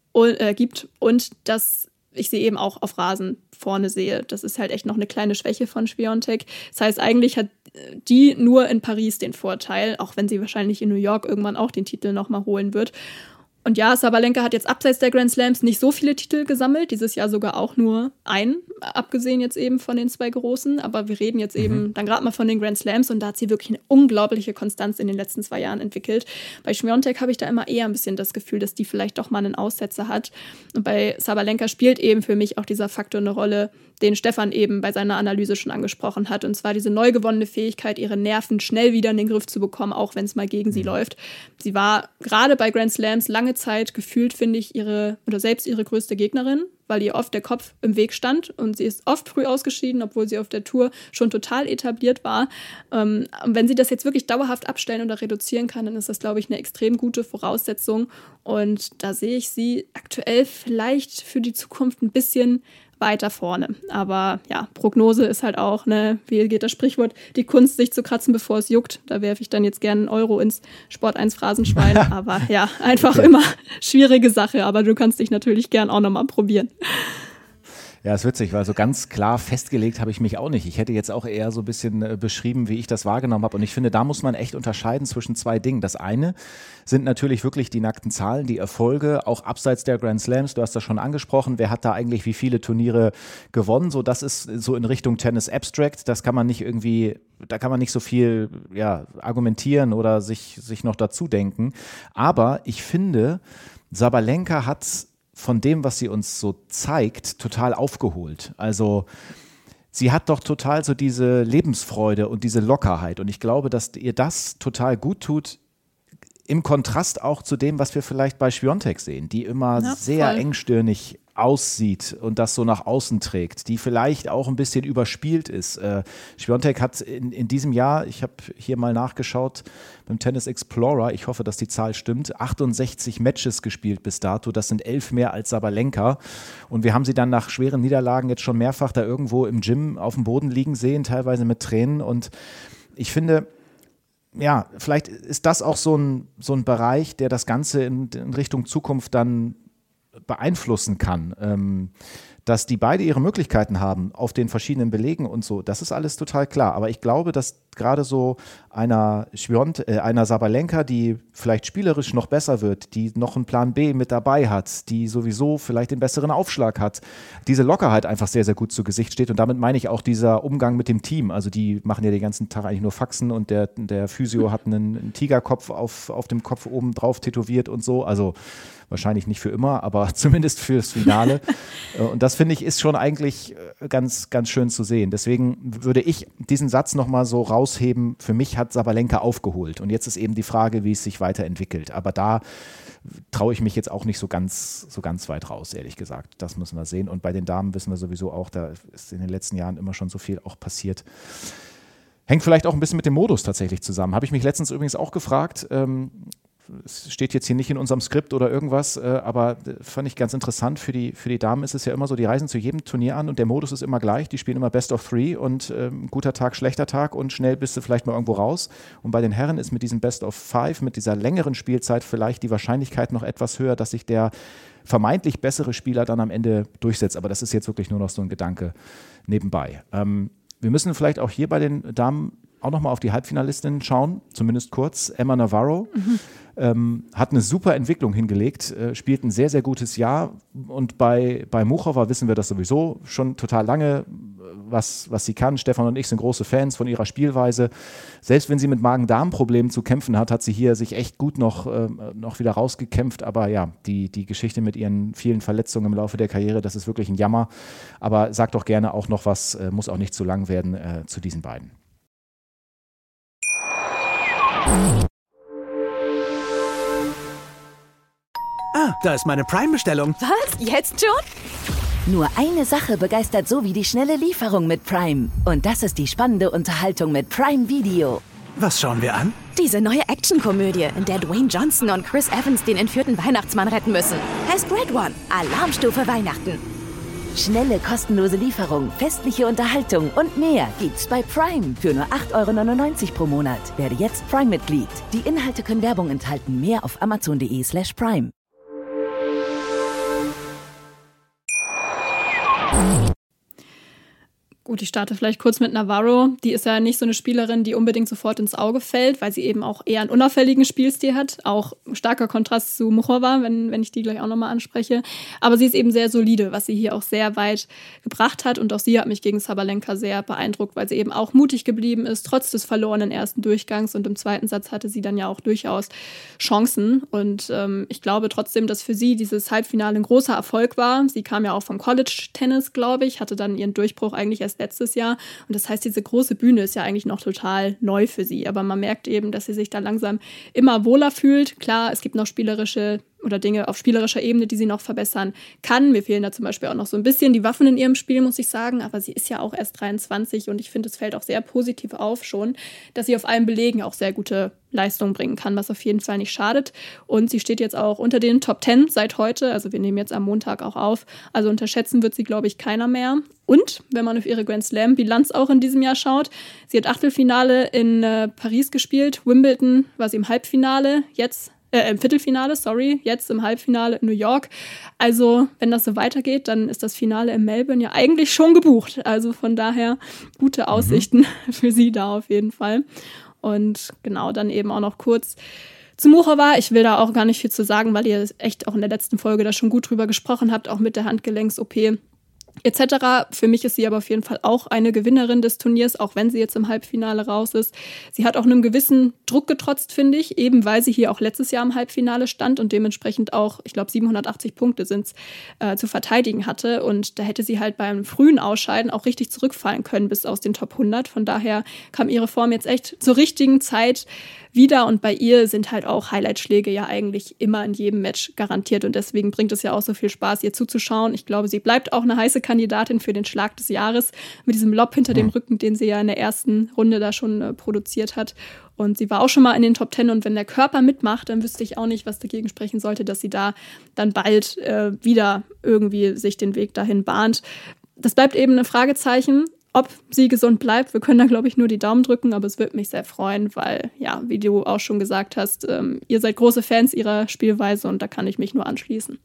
und dass ich sie eben auch auf Rasen vorne sehe. Das ist halt echt noch eine kleine Schwäche von Świątek. Das heißt, eigentlich hat die nur in Paris den Vorteil, auch wenn sie wahrscheinlich in New York irgendwann auch den Titel nochmal holen wird. Und ja, Sabalenka hat jetzt abseits der Grand Slams nicht so viele Titel gesammelt, dieses Jahr sogar auch nur einen, abgesehen jetzt eben von den 2 großen, aber wir reden jetzt eben dann gerade mal von den Grand Slams und da hat sie wirklich eine unglaubliche Konstanz in den letzten 2 Jahren entwickelt. Bei Świątek habe ich da immer eher ein bisschen das Gefühl, dass die vielleicht doch mal einen Aussetzer hat und bei Sabalenka spielt eben für mich auch dieser Faktor eine Rolle, den Stefan eben bei seiner Analyse schon angesprochen hat, und zwar diese neu gewonnene Fähigkeit, ihre Nerven schnell wieder in den Griff zu bekommen, auch wenn es mal gegen sie läuft. Sie war gerade bei Grand Slams lange Zeit gefühlt, finde ich, selbst ihre größte Gegnerin, weil ihr oft der Kopf im Weg stand und sie ist oft früh ausgeschieden, obwohl sie auf der Tour schon total etabliert war. Und wenn sie das jetzt wirklich dauerhaft abstellen oder reduzieren kann, dann ist das, glaube ich, eine extrem gute Voraussetzung und da sehe ich sie aktuell vielleicht für die Zukunft ein bisschen weiter vorne. Aber ja, Prognose ist halt auch, ne, wie geht das Sprichwort, die Kunst, sich zu kratzen, bevor es juckt. Da werfe ich dann jetzt gerne einen Euro ins Sport1-Phrasenschwein. Aber ja, einfach immer schwierige Sache. Aber du kannst dich natürlich gern auch nochmal probieren. Ja, ist witzig, weil so ganz klar festgelegt habe ich mich auch nicht. Ich hätte jetzt auch eher so ein bisschen beschrieben, wie ich das wahrgenommen habe. Und ich finde, da muss man echt unterscheiden zwischen 2 Dingen. Das eine sind natürlich wirklich die nackten Zahlen, die Erfolge, auch abseits der Grand Slams. Du hast das schon angesprochen. Wer hat da eigentlich wie viele Turniere gewonnen? So, das ist so in Richtung Tennis Abstract. Das kann man nicht irgendwie, da kann man nicht so viel argumentieren oder sich noch dazu denken. Aber ich finde, Sabalenka hat von dem, was sie uns so zeigt, total aufgeholt. Also sie hat doch total so diese Lebensfreude und diese Lockerheit. Und ich glaube, dass ihr das total gut tut, im Kontrast auch zu dem, was wir vielleicht bei Świątek sehen, die immer sehr engstirnig aussieht und das so nach außen trägt, die vielleicht auch ein bisschen überspielt ist. Świątek hat in diesem Jahr, ich habe hier mal nachgeschaut beim Tennis Explorer, ich hoffe, dass die Zahl stimmt, 68 Matches gespielt bis dato, das sind 11 mehr als Sabalenka und wir haben sie dann nach schweren Niederlagen jetzt schon mehrfach da irgendwo im Gym auf dem Boden liegen sehen, teilweise mit Tränen und ich finde, ja, vielleicht ist das auch so ein Bereich, der das Ganze in Richtung Zukunft dann beeinflussen kann, dass die beide ihre Möglichkeiten haben auf den verschiedenen Belegen und so, das ist alles total klar. Aber ich glaube, dass gerade so einer Sabalenka, die vielleicht spielerisch noch besser wird, die noch einen Plan B mit dabei hat, die sowieso vielleicht den besseren Aufschlag hat, diese Lockerheit einfach sehr, sehr gut zu Gesicht steht. Und damit meine ich auch dieser Umgang mit dem Team. Also die machen ja den ganzen Tag eigentlich nur Faxen und der Physio hat einen Tigerkopf auf dem Kopf oben drauf tätowiert und so. Also wahrscheinlich nicht für immer, aber zumindest fürs Finale. Und das, finde ich, ist schon eigentlich ganz, ganz schön zu sehen. Deswegen würde ich diesen Satz nochmal so rausheben. Für mich hat Sabalenka aufgeholt. Und jetzt ist eben die Frage, wie es sich weiterentwickelt. Aber da traue ich mich jetzt auch nicht so ganz weit raus, ehrlich gesagt. Das müssen wir sehen. Und bei den Damen wissen wir sowieso auch, da ist in den letzten Jahren immer schon so viel auch passiert. Hängt vielleicht auch ein bisschen mit dem Modus tatsächlich zusammen. Habe ich mich letztens übrigens auch gefragt. Es steht jetzt hier nicht in unserem Skript oder irgendwas, aber fand ich ganz interessant. Für die Damen ist es ja immer so, die reisen zu jedem Turnier an und der Modus ist immer gleich. Die spielen immer Best of 3 und guter Tag, schlechter Tag und schnell bist du vielleicht mal irgendwo raus. Und bei den Herren ist mit diesem Best of 5, mit dieser längeren Spielzeit vielleicht die Wahrscheinlichkeit noch etwas höher, dass sich der vermeintlich bessere Spieler dann am Ende durchsetzt. Aber das ist jetzt wirklich nur noch so ein Gedanke nebenbei. Wir müssen vielleicht auch hier bei den Damen auch nochmal auf die Halbfinalistin schauen, zumindest kurz. Emma Navarro hat eine super Entwicklung hingelegt, spielt ein sehr, sehr gutes Jahr und bei Muchova wissen wir das sowieso schon total lange, was sie kann. Stefan und ich sind große Fans von ihrer Spielweise. Selbst wenn sie mit Magen-Darm-Problemen zu kämpfen hat sie hier sich echt gut noch wieder rausgekämpft, aber ja, die Geschichte mit ihren vielen Verletzungen im Laufe der Karriere, das ist wirklich ein Jammer, aber sag doch gerne auch noch was, muss auch nicht zu lang werden zu diesen beiden. Ah, da ist meine Prime-Bestellung. Was? Jetzt schon? Nur eine Sache begeistert so wie die schnelle Lieferung mit Prime. Und das ist die spannende Unterhaltung mit Prime Video. Was schauen wir an? Diese neue Actionkomödie, in der Dwayne Johnson und Chris Evans den entführten Weihnachtsmann retten müssen. Heißt Grade One. Alarmstufe Weihnachten. Schnelle, kostenlose Lieferung, festliche Unterhaltung und mehr gibt's bei Prime für nur 8,99 € pro Monat. Werde jetzt Prime-Mitglied. Die Inhalte können Werbung enthalten. Mehr auf amazon.de/prime. Gut, ich starte vielleicht kurz mit Navarro. Die ist ja nicht so eine Spielerin, die unbedingt sofort ins Auge fällt, weil sie eben auch eher einen unauffälligen Spielstil hat. Auch starker Kontrast zu Muchova, wenn ich die gleich auch nochmal anspreche. Aber sie ist eben sehr solide, was sie hier auch sehr weit gebracht hat. Und auch sie hat mich gegen Sabalenka sehr beeindruckt, weil sie eben auch mutig geblieben ist, trotz des verlorenen ersten Durchgangs. Und im zweiten Satz hatte sie dann ja auch durchaus Chancen. Und ich glaube trotzdem, dass für sie dieses Halbfinale ein großer Erfolg war. Sie kam ja auch vom College-Tennis, glaube ich, hatte dann ihren Durchbruch eigentlich erst letztes Jahr. Und das heißt, diese große Bühne ist ja eigentlich noch total neu für sie. Aber man merkt eben, dass sie sich da langsam immer wohler fühlt. Klar, es gibt noch spielerische oder Dinge auf spielerischer Ebene, die sie noch verbessern kann. Mir fehlen da zum Beispiel auch noch so ein bisschen die Waffen in ihrem Spiel, muss ich sagen. Aber sie ist ja auch erst 23 und ich finde, es fällt auch sehr positiv auf schon, dass sie auf allen Belegen auch sehr gute Leistung bringen kann, was auf jeden Fall nicht schadet. Und sie steht jetzt auch unter den Top 10 seit heute. Also wir nehmen jetzt am Montag auch auf. Also unterschätzen wird sie, glaube ich, keiner mehr. Und wenn man auf ihre Grand Slam-Bilanz auch in diesem Jahr schaut, sie hat Achtelfinale in Paris gespielt, Wimbledon war sie im Halbfinale, im Viertelfinale, jetzt im Halbfinale in New York. Also, wenn das so weitergeht, dann ist das Finale in Melbourne ja eigentlich schon gebucht. Also von daher gute Aussichten für sie da auf jeden Fall. Und genau, dann eben auch noch kurz zu Muchova. Ich will da auch gar nicht viel zu sagen, weil ihr echt auch in der letzten Folge da schon gut drüber gesprochen habt, auch mit der Handgelenks-OP. etc. Für mich ist sie aber auf jeden Fall auch eine Gewinnerin des Turniers, auch wenn sie jetzt im Halbfinale raus ist. Sie hat auch einem gewissen Druck getrotzt, finde ich, eben weil sie hier auch letztes Jahr im Halbfinale stand und dementsprechend auch, ich glaube, 780 Punkte sind es, zu verteidigen hatte. Und da hätte sie halt beim frühen Ausscheiden auch richtig zurückfallen können bis aus den Top 100. Von daher kam ihre Form jetzt echt zur richtigen Zeit wieder. Und bei ihr sind halt auch Highlight-Schläge ja eigentlich immer in jedem Match garantiert. Und deswegen bringt es ja auch so viel Spaß, ihr zuzuschauen. Ich glaube, sie bleibt auch eine heiße Kandidatin für den Schlag des Jahres mit diesem Lob hinter dem Rücken, den sie ja in der ersten Runde da schon produziert hat. Und sie war auch schon mal in den Top 10. Und wenn der Körper mitmacht, dann wüsste ich auch nicht, was dagegen sprechen sollte, dass sie da dann bald wieder irgendwie sich den Weg dahin bahnt. Das bleibt eben ein Fragezeichen. Ob sie gesund bleibt, wir können da, glaube ich, nur die Daumen drücken, aber es würde mich sehr freuen, weil, ja, wie du auch schon gesagt hast, ihr seid große Fans ihrer Spielweise und da kann ich mich nur anschließen.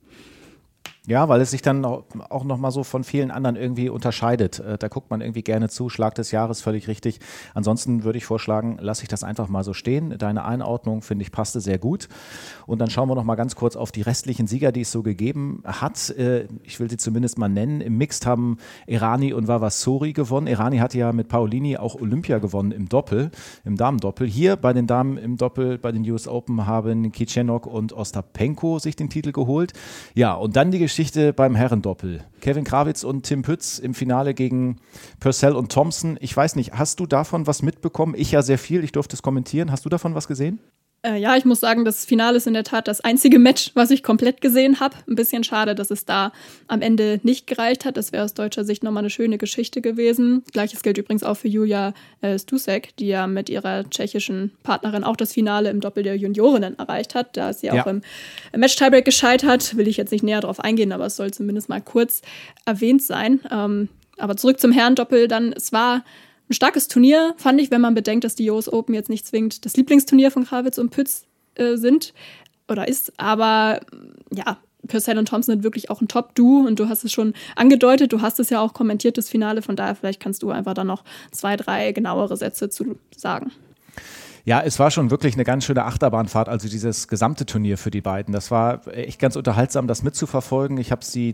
Ja, weil es sich dann auch nochmal so von vielen anderen irgendwie unterscheidet. Da guckt man irgendwie gerne zu. Schlag des Jahres, völlig richtig. Ansonsten würde ich vorschlagen, lasse ich das einfach mal so stehen. Deine Einordnung, finde ich, passte sehr gut. Und dann schauen wir nochmal ganz kurz auf die restlichen Sieger, die es so gegeben hat. Ich will sie zumindest mal nennen. Im Mixed haben Errani und Vavasori gewonnen. Errani hatte ja mit Paolini auch Olympia gewonnen im Doppel, im Damendoppel. Hier bei den Damen im Doppel, bei den US Open haben Kichenok und Ostapenko sich den Titel geholt. Ja, und dann die Geschichte beim Herrendoppel. Kevin Krawitz und Tim Pütz im Finale gegen Purcell und Thompson. Ich weiß nicht, hast du davon was mitbekommen? Ich ja sehr viel, ich durfte es kommentieren. Hast du davon was gesehen? Ja, ich muss sagen, das Finale ist in der Tat das einzige Match, was ich komplett gesehen habe. Ein bisschen schade, dass es da am Ende nicht gereicht hat. Das wäre aus deutscher Sicht nochmal eine schöne Geschichte gewesen. Gleiches gilt übrigens auch für Julia Stusek, die ja mit ihrer tschechischen Partnerin auch das Finale im Doppel der Juniorinnen erreicht hat. Da ist sie auch im Match-Tiebreak gescheitert. Will ich jetzt nicht näher drauf eingehen, aber es soll zumindest mal kurz erwähnt sein. Aber zurück zum Herrendoppel dann. Es war ein starkes Turnier, fand ich, wenn man bedenkt, dass die US Open jetzt nicht zwingend das Lieblingsturnier von Krawitz und Pütz sind oder ist. Aber ja, Purcell und Thompson sind wirklich auch ein Top-Duo und du hast es schon angedeutet, du hast es ja auch kommentiert, das Finale. Von daher vielleicht kannst du einfach dann noch 2, 3 genauere Sätze zu sagen. Ja, es war schon wirklich eine ganz schöne Achterbahnfahrt, also dieses gesamte Turnier für die beiden. Das war echt ganz unterhaltsam, das mitzuverfolgen. Ich habe sie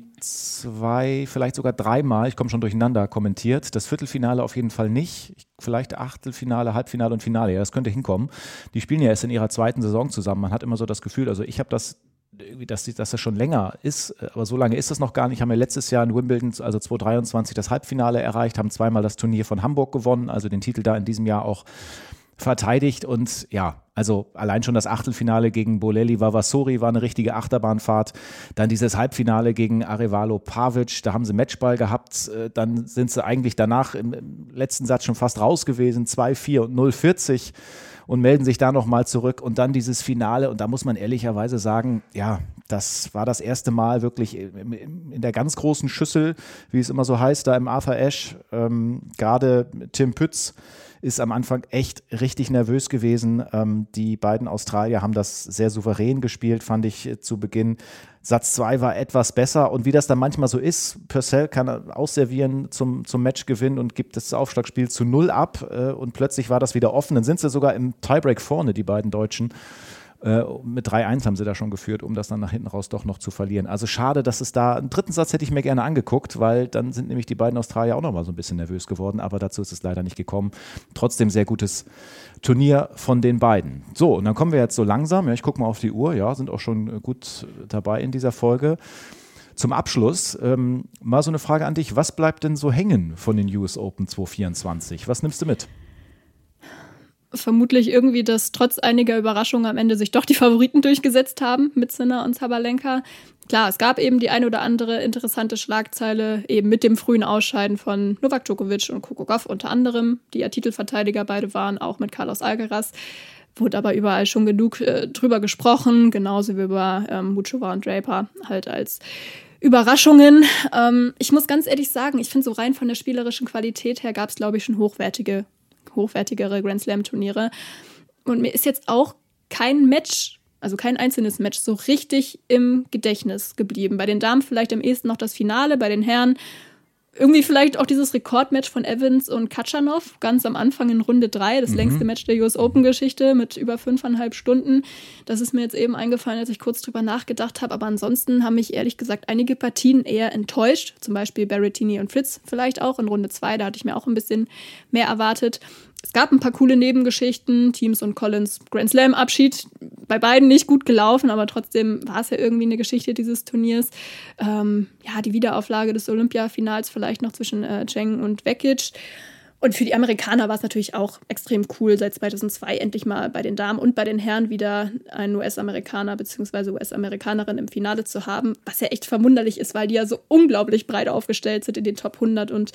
2, vielleicht sogar 3 Mal, ich komme schon durcheinander, kommentiert. Das Viertelfinale auf jeden Fall nicht. Vielleicht Achtelfinale, Halbfinale und Finale. Ja, das könnte hinkommen. Die spielen ja erst in ihrer 2. Saison zusammen. Man hat immer so das Gefühl, also ich habe das, dass das schon länger ist, aber so lange ist es noch gar nicht. Haben wir letztes Jahr in Wimbledon, also 2023, das Halbfinale erreicht, haben 2-mal das Turnier von Hamburg gewonnen, also den Titel da in diesem Jahr auch verteidigt und ja, also allein schon das Achtelfinale gegen Bolelli Vavasori war eine richtige Achterbahnfahrt. Dann dieses Halbfinale gegen Arevalo Pavic, da haben sie Matchball gehabt, dann sind sie eigentlich danach im letzten Satz schon fast raus gewesen, 2-4 und 0-40 und melden sich da nochmal zurück und dann dieses Finale und da muss man ehrlicherweise sagen, ja, das war das erste Mal wirklich in der ganz großen Schüssel, wie es immer so heißt, da im Arthur Ashe, gerade Tim Pütz ist am Anfang echt richtig nervös gewesen. Die beiden Australier haben das sehr souverän gespielt, fand ich zu Beginn. Satz 2 war etwas besser und wie das dann manchmal so ist, Purcell kann ausservieren zum Matchgewinn und gibt das Aufschlagspiel zu 0 ab und plötzlich war das wieder offen. Dann sind sie sogar im Tiebreak vorne, die beiden Deutschen. Mit 3-1 haben sie da schon geführt, um das dann nach hinten raus doch noch zu verlieren. Also schade, dass es da, einen dritten Satz hätte ich mir gerne angeguckt, weil dann sind nämlich die beiden Australier auch noch mal so ein bisschen nervös geworden, aber dazu ist es leider nicht gekommen. Trotzdem sehr gutes Turnier von den beiden. So, und dann kommen wir jetzt so langsam, ja, ich gucke mal auf die Uhr, ja, sind auch schon gut dabei in dieser Folge. Zum Abschluss mal so eine Frage an dich, was bleibt denn so hängen von den US Open 2024? Was nimmst du mit? Vermutlich irgendwie, dass trotz einiger Überraschungen am Ende sich doch die Favoriten durchgesetzt haben mit Sinner und Sabalenka. Klar, es gab eben die ein oder andere interessante Schlagzeile, eben mit dem frühen Ausscheiden von Novak Djokovic und Coco Gauff unter anderem, die ja Titelverteidiger beide waren, auch mit Carlos Alcaraz. Wurde aber überall schon genug drüber gesprochen, genauso wie über Muchova und Draper, halt als Überraschungen. Ich muss ganz ehrlich sagen, ich finde so rein von der spielerischen Qualität her gab es, glaube ich, schon hochwertigere Grand Slam-Turniere. Und mir ist jetzt auch kein Match, also kein einzelnes Match, so richtig im Gedächtnis geblieben. Bei den Damen vielleicht am ehesten noch das Finale, bei den Herren irgendwie vielleicht auch dieses Rekordmatch von Evans und Khachanov ganz am Anfang in Runde 3, das längste Match der US Open-Geschichte mit über 5,5 Stunden. Das ist mir jetzt eben eingefallen, als ich kurz drüber nachgedacht habe. Aber ansonsten haben mich ehrlich gesagt einige Partien eher enttäuscht. Zum Beispiel Berrettini und Fritz vielleicht auch in Runde 2. Da hatte ich mir auch ein bisschen mehr erwartet. Es gab ein paar coole Nebengeschichten. Teams und Collins Grand Slam-Abschied. Bei beiden nicht gut gelaufen, aber trotzdem war es ja irgendwie eine Geschichte dieses Turniers. Die Wiederauflage des Olympiafinals vielleicht noch zwischen Cheng und Vekic. Und für die Amerikaner war es natürlich auch extrem cool, seit 2002 endlich mal bei den Damen und bei den Herren wieder einen US-Amerikaner bzw. US-Amerikanerin im Finale zu haben, was ja echt verwunderlich ist, weil die ja so unglaublich breit aufgestellt sind in den Top 100 und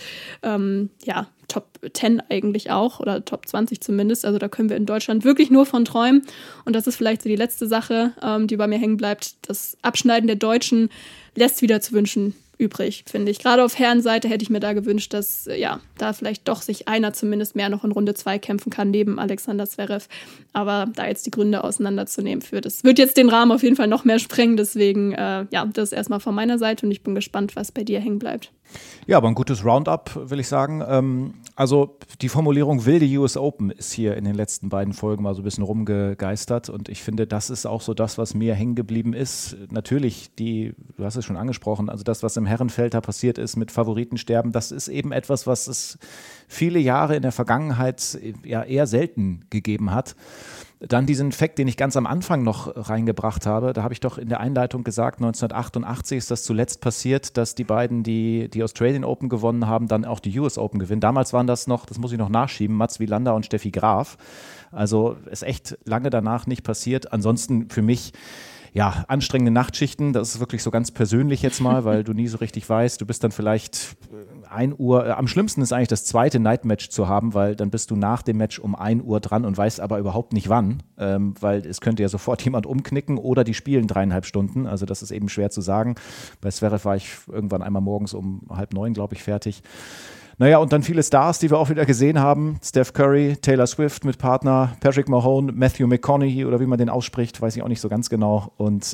Top 10 eigentlich auch oder Top 20 zumindest. Also da können wir in Deutschland wirklich nur von träumen. Und das ist vielleicht so die letzte Sache, die bei mir hängen bleibt. Das Abschneiden der Deutschen lässt wieder zu wünschen übrig, finde ich. Gerade auf Herrenseite hätte ich mir da gewünscht, dass da vielleicht doch sich einer zumindest mehr noch in Runde 2 kämpfen kann, neben Alexander Zverev. Aber da jetzt die Gründe auseinanderzunehmen das wird jetzt den Rahmen auf jeden Fall noch mehr sprengen. Deswegen, das erstmal von meiner Seite und ich bin gespannt, was bei dir hängen bleibt. Ja, aber ein gutes Roundup, will ich sagen. Also die Formulierung wilde US Open ist hier in den letzten beiden Folgen mal so ein bisschen rumgegeistert und ich finde, das ist auch so das, was mir hängen geblieben ist. Natürlich, du hast es schon angesprochen, also das, was im Herrenfeld da passiert ist mit Favoritensterben, das ist eben etwas, was es viele Jahre in der Vergangenheit ja eher selten gegeben hat. Dann diesen Fakt, den ich ganz am Anfang noch reingebracht habe, da habe ich doch in der Einleitung gesagt, 1988 ist das zuletzt passiert, dass die beiden, die Australian Open gewonnen haben, dann auch die US Open gewinnen. Damals waren das noch, das muss ich noch nachschieben, Mats Wilander und Steffi Graf. Also ist echt lange danach nicht passiert. Ansonsten für mich anstrengende Nachtschichten, das ist wirklich so ganz persönlich jetzt mal, weil du nie so richtig weißt, du bist dann vielleicht 1 Uhr, am schlimmsten ist eigentlich das zweite Nightmatch zu haben, weil dann bist du nach dem Match um 1 Uhr dran und weißt aber überhaupt nicht wann, weil es könnte ja sofort jemand umknicken oder die spielen 3,5 Stunden, also das ist eben schwer zu sagen. Bei Zverev war ich irgendwann einmal morgens um 8:30, glaube ich, fertig. Naja, und dann viele Stars, die wir auch wieder gesehen haben. Steph Curry, Taylor Swift mit Partner, Patrick Mahone, Matthew McConaughey oder wie man den ausspricht, weiß ich auch nicht so ganz genau. Und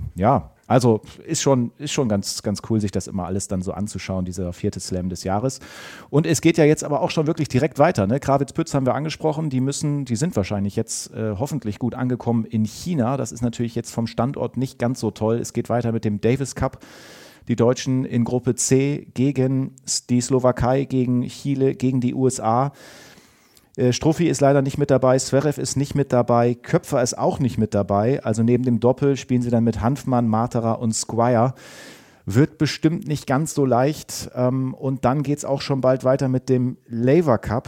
also ist schon ganz, ganz cool, sich das immer alles dann so anzuschauen, dieser 4. Slam des Jahres. Und es geht ja jetzt aber auch schon wirklich direkt weiter. Ne? Krawitz-Pütz haben wir angesprochen, die sind wahrscheinlich jetzt hoffentlich gut angekommen in China. Das ist natürlich jetzt vom Standort nicht ganz so toll. Es geht weiter mit dem Davis Cup. Die Deutschen in Gruppe C gegen die Slowakei, gegen Chile, gegen die USA. Struffi ist leider nicht mit dabei, Zverev ist nicht mit dabei, Köpfer ist auch nicht mit dabei. Also neben dem Doppel spielen sie dann mit Hanfmann, Materer und Squire. Wird bestimmt nicht ganz so leicht. Und dann geht es auch schon bald weiter mit dem Laver Cup,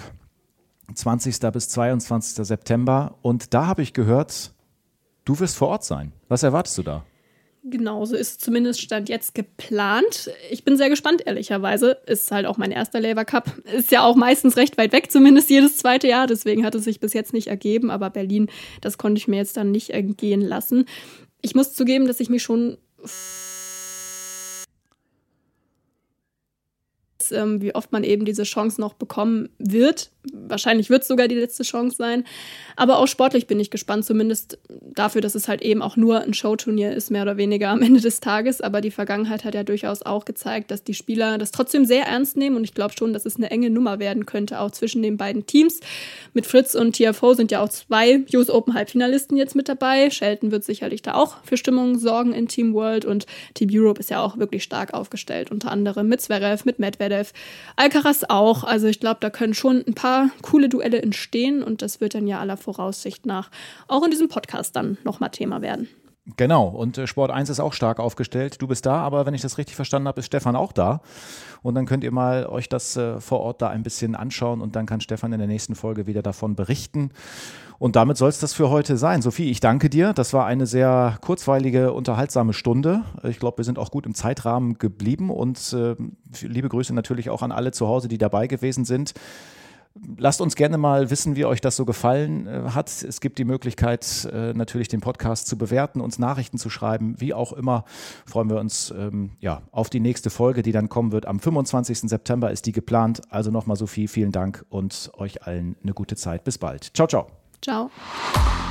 20. bis 22. September. Und da habe ich gehört, du wirst vor Ort sein. Was erwartest du da? Genau, so ist zumindest Stand jetzt geplant. Ich bin sehr gespannt, ehrlicherweise. Ist halt auch mein erster Laver Cup. Ist ja auch meistens recht weit weg, zumindest jedes zweite Jahr. Deswegen hat es sich bis jetzt nicht ergeben. Aber Berlin, das konnte ich mir jetzt dann nicht entgehen lassen. Ich muss zugeben, dass ich mich schon wie oft man eben diese Chance noch bekommen wird. Wahrscheinlich wird es sogar die letzte Chance sein. Aber auch sportlich bin ich gespannt, zumindest dafür, dass es halt eben auch nur ein Showturnier ist, mehr oder weniger am Ende des Tages. Aber die Vergangenheit hat ja durchaus auch gezeigt, dass die Spieler das trotzdem sehr ernst nehmen. Und ich glaube schon, dass es eine enge Nummer werden könnte, auch zwischen den beiden Teams. Mit Fritz und TFO sind ja auch 2 US Open Halbfinalisten jetzt mit dabei. Shelton wird sicherlich da auch für Stimmung sorgen in Team World. Und Team Europe ist ja auch wirklich stark aufgestellt. Unter anderem mit Zverev, mit Medvedev, Alcaraz auch. Also ich glaube, da können schon ein paar coole Duelle entstehen. Und das wird dann ja aller Voraussicht nach auch in diesem Podcast dann nochmal Thema werden. Genau, und Sport 1 ist auch stark aufgestellt. Du bist da, aber wenn ich das richtig verstanden habe, ist Stefan auch da. Und dann könnt ihr mal euch das vor Ort da ein bisschen anschauen und dann kann Stefan in der nächsten Folge wieder davon berichten. Und damit soll es das für heute sein. Sophie, ich danke dir. Das war eine sehr kurzweilige, unterhaltsame Stunde. Ich glaube, wir sind auch gut im Zeitrahmen geblieben und liebe Grüße natürlich auch an alle zu Hause, die dabei gewesen sind. Lasst uns gerne mal wissen, wie euch das so gefallen hat. Es gibt die Möglichkeit, natürlich den Podcast zu bewerten, uns Nachrichten zu schreiben, wie auch immer. Freuen wir uns auf die nächste Folge, die dann kommen wird. Am 25. September ist die geplant. Also nochmal Sophie, vielen Dank und euch allen eine gute Zeit. Bis bald. Ciao, ciao. Ciao.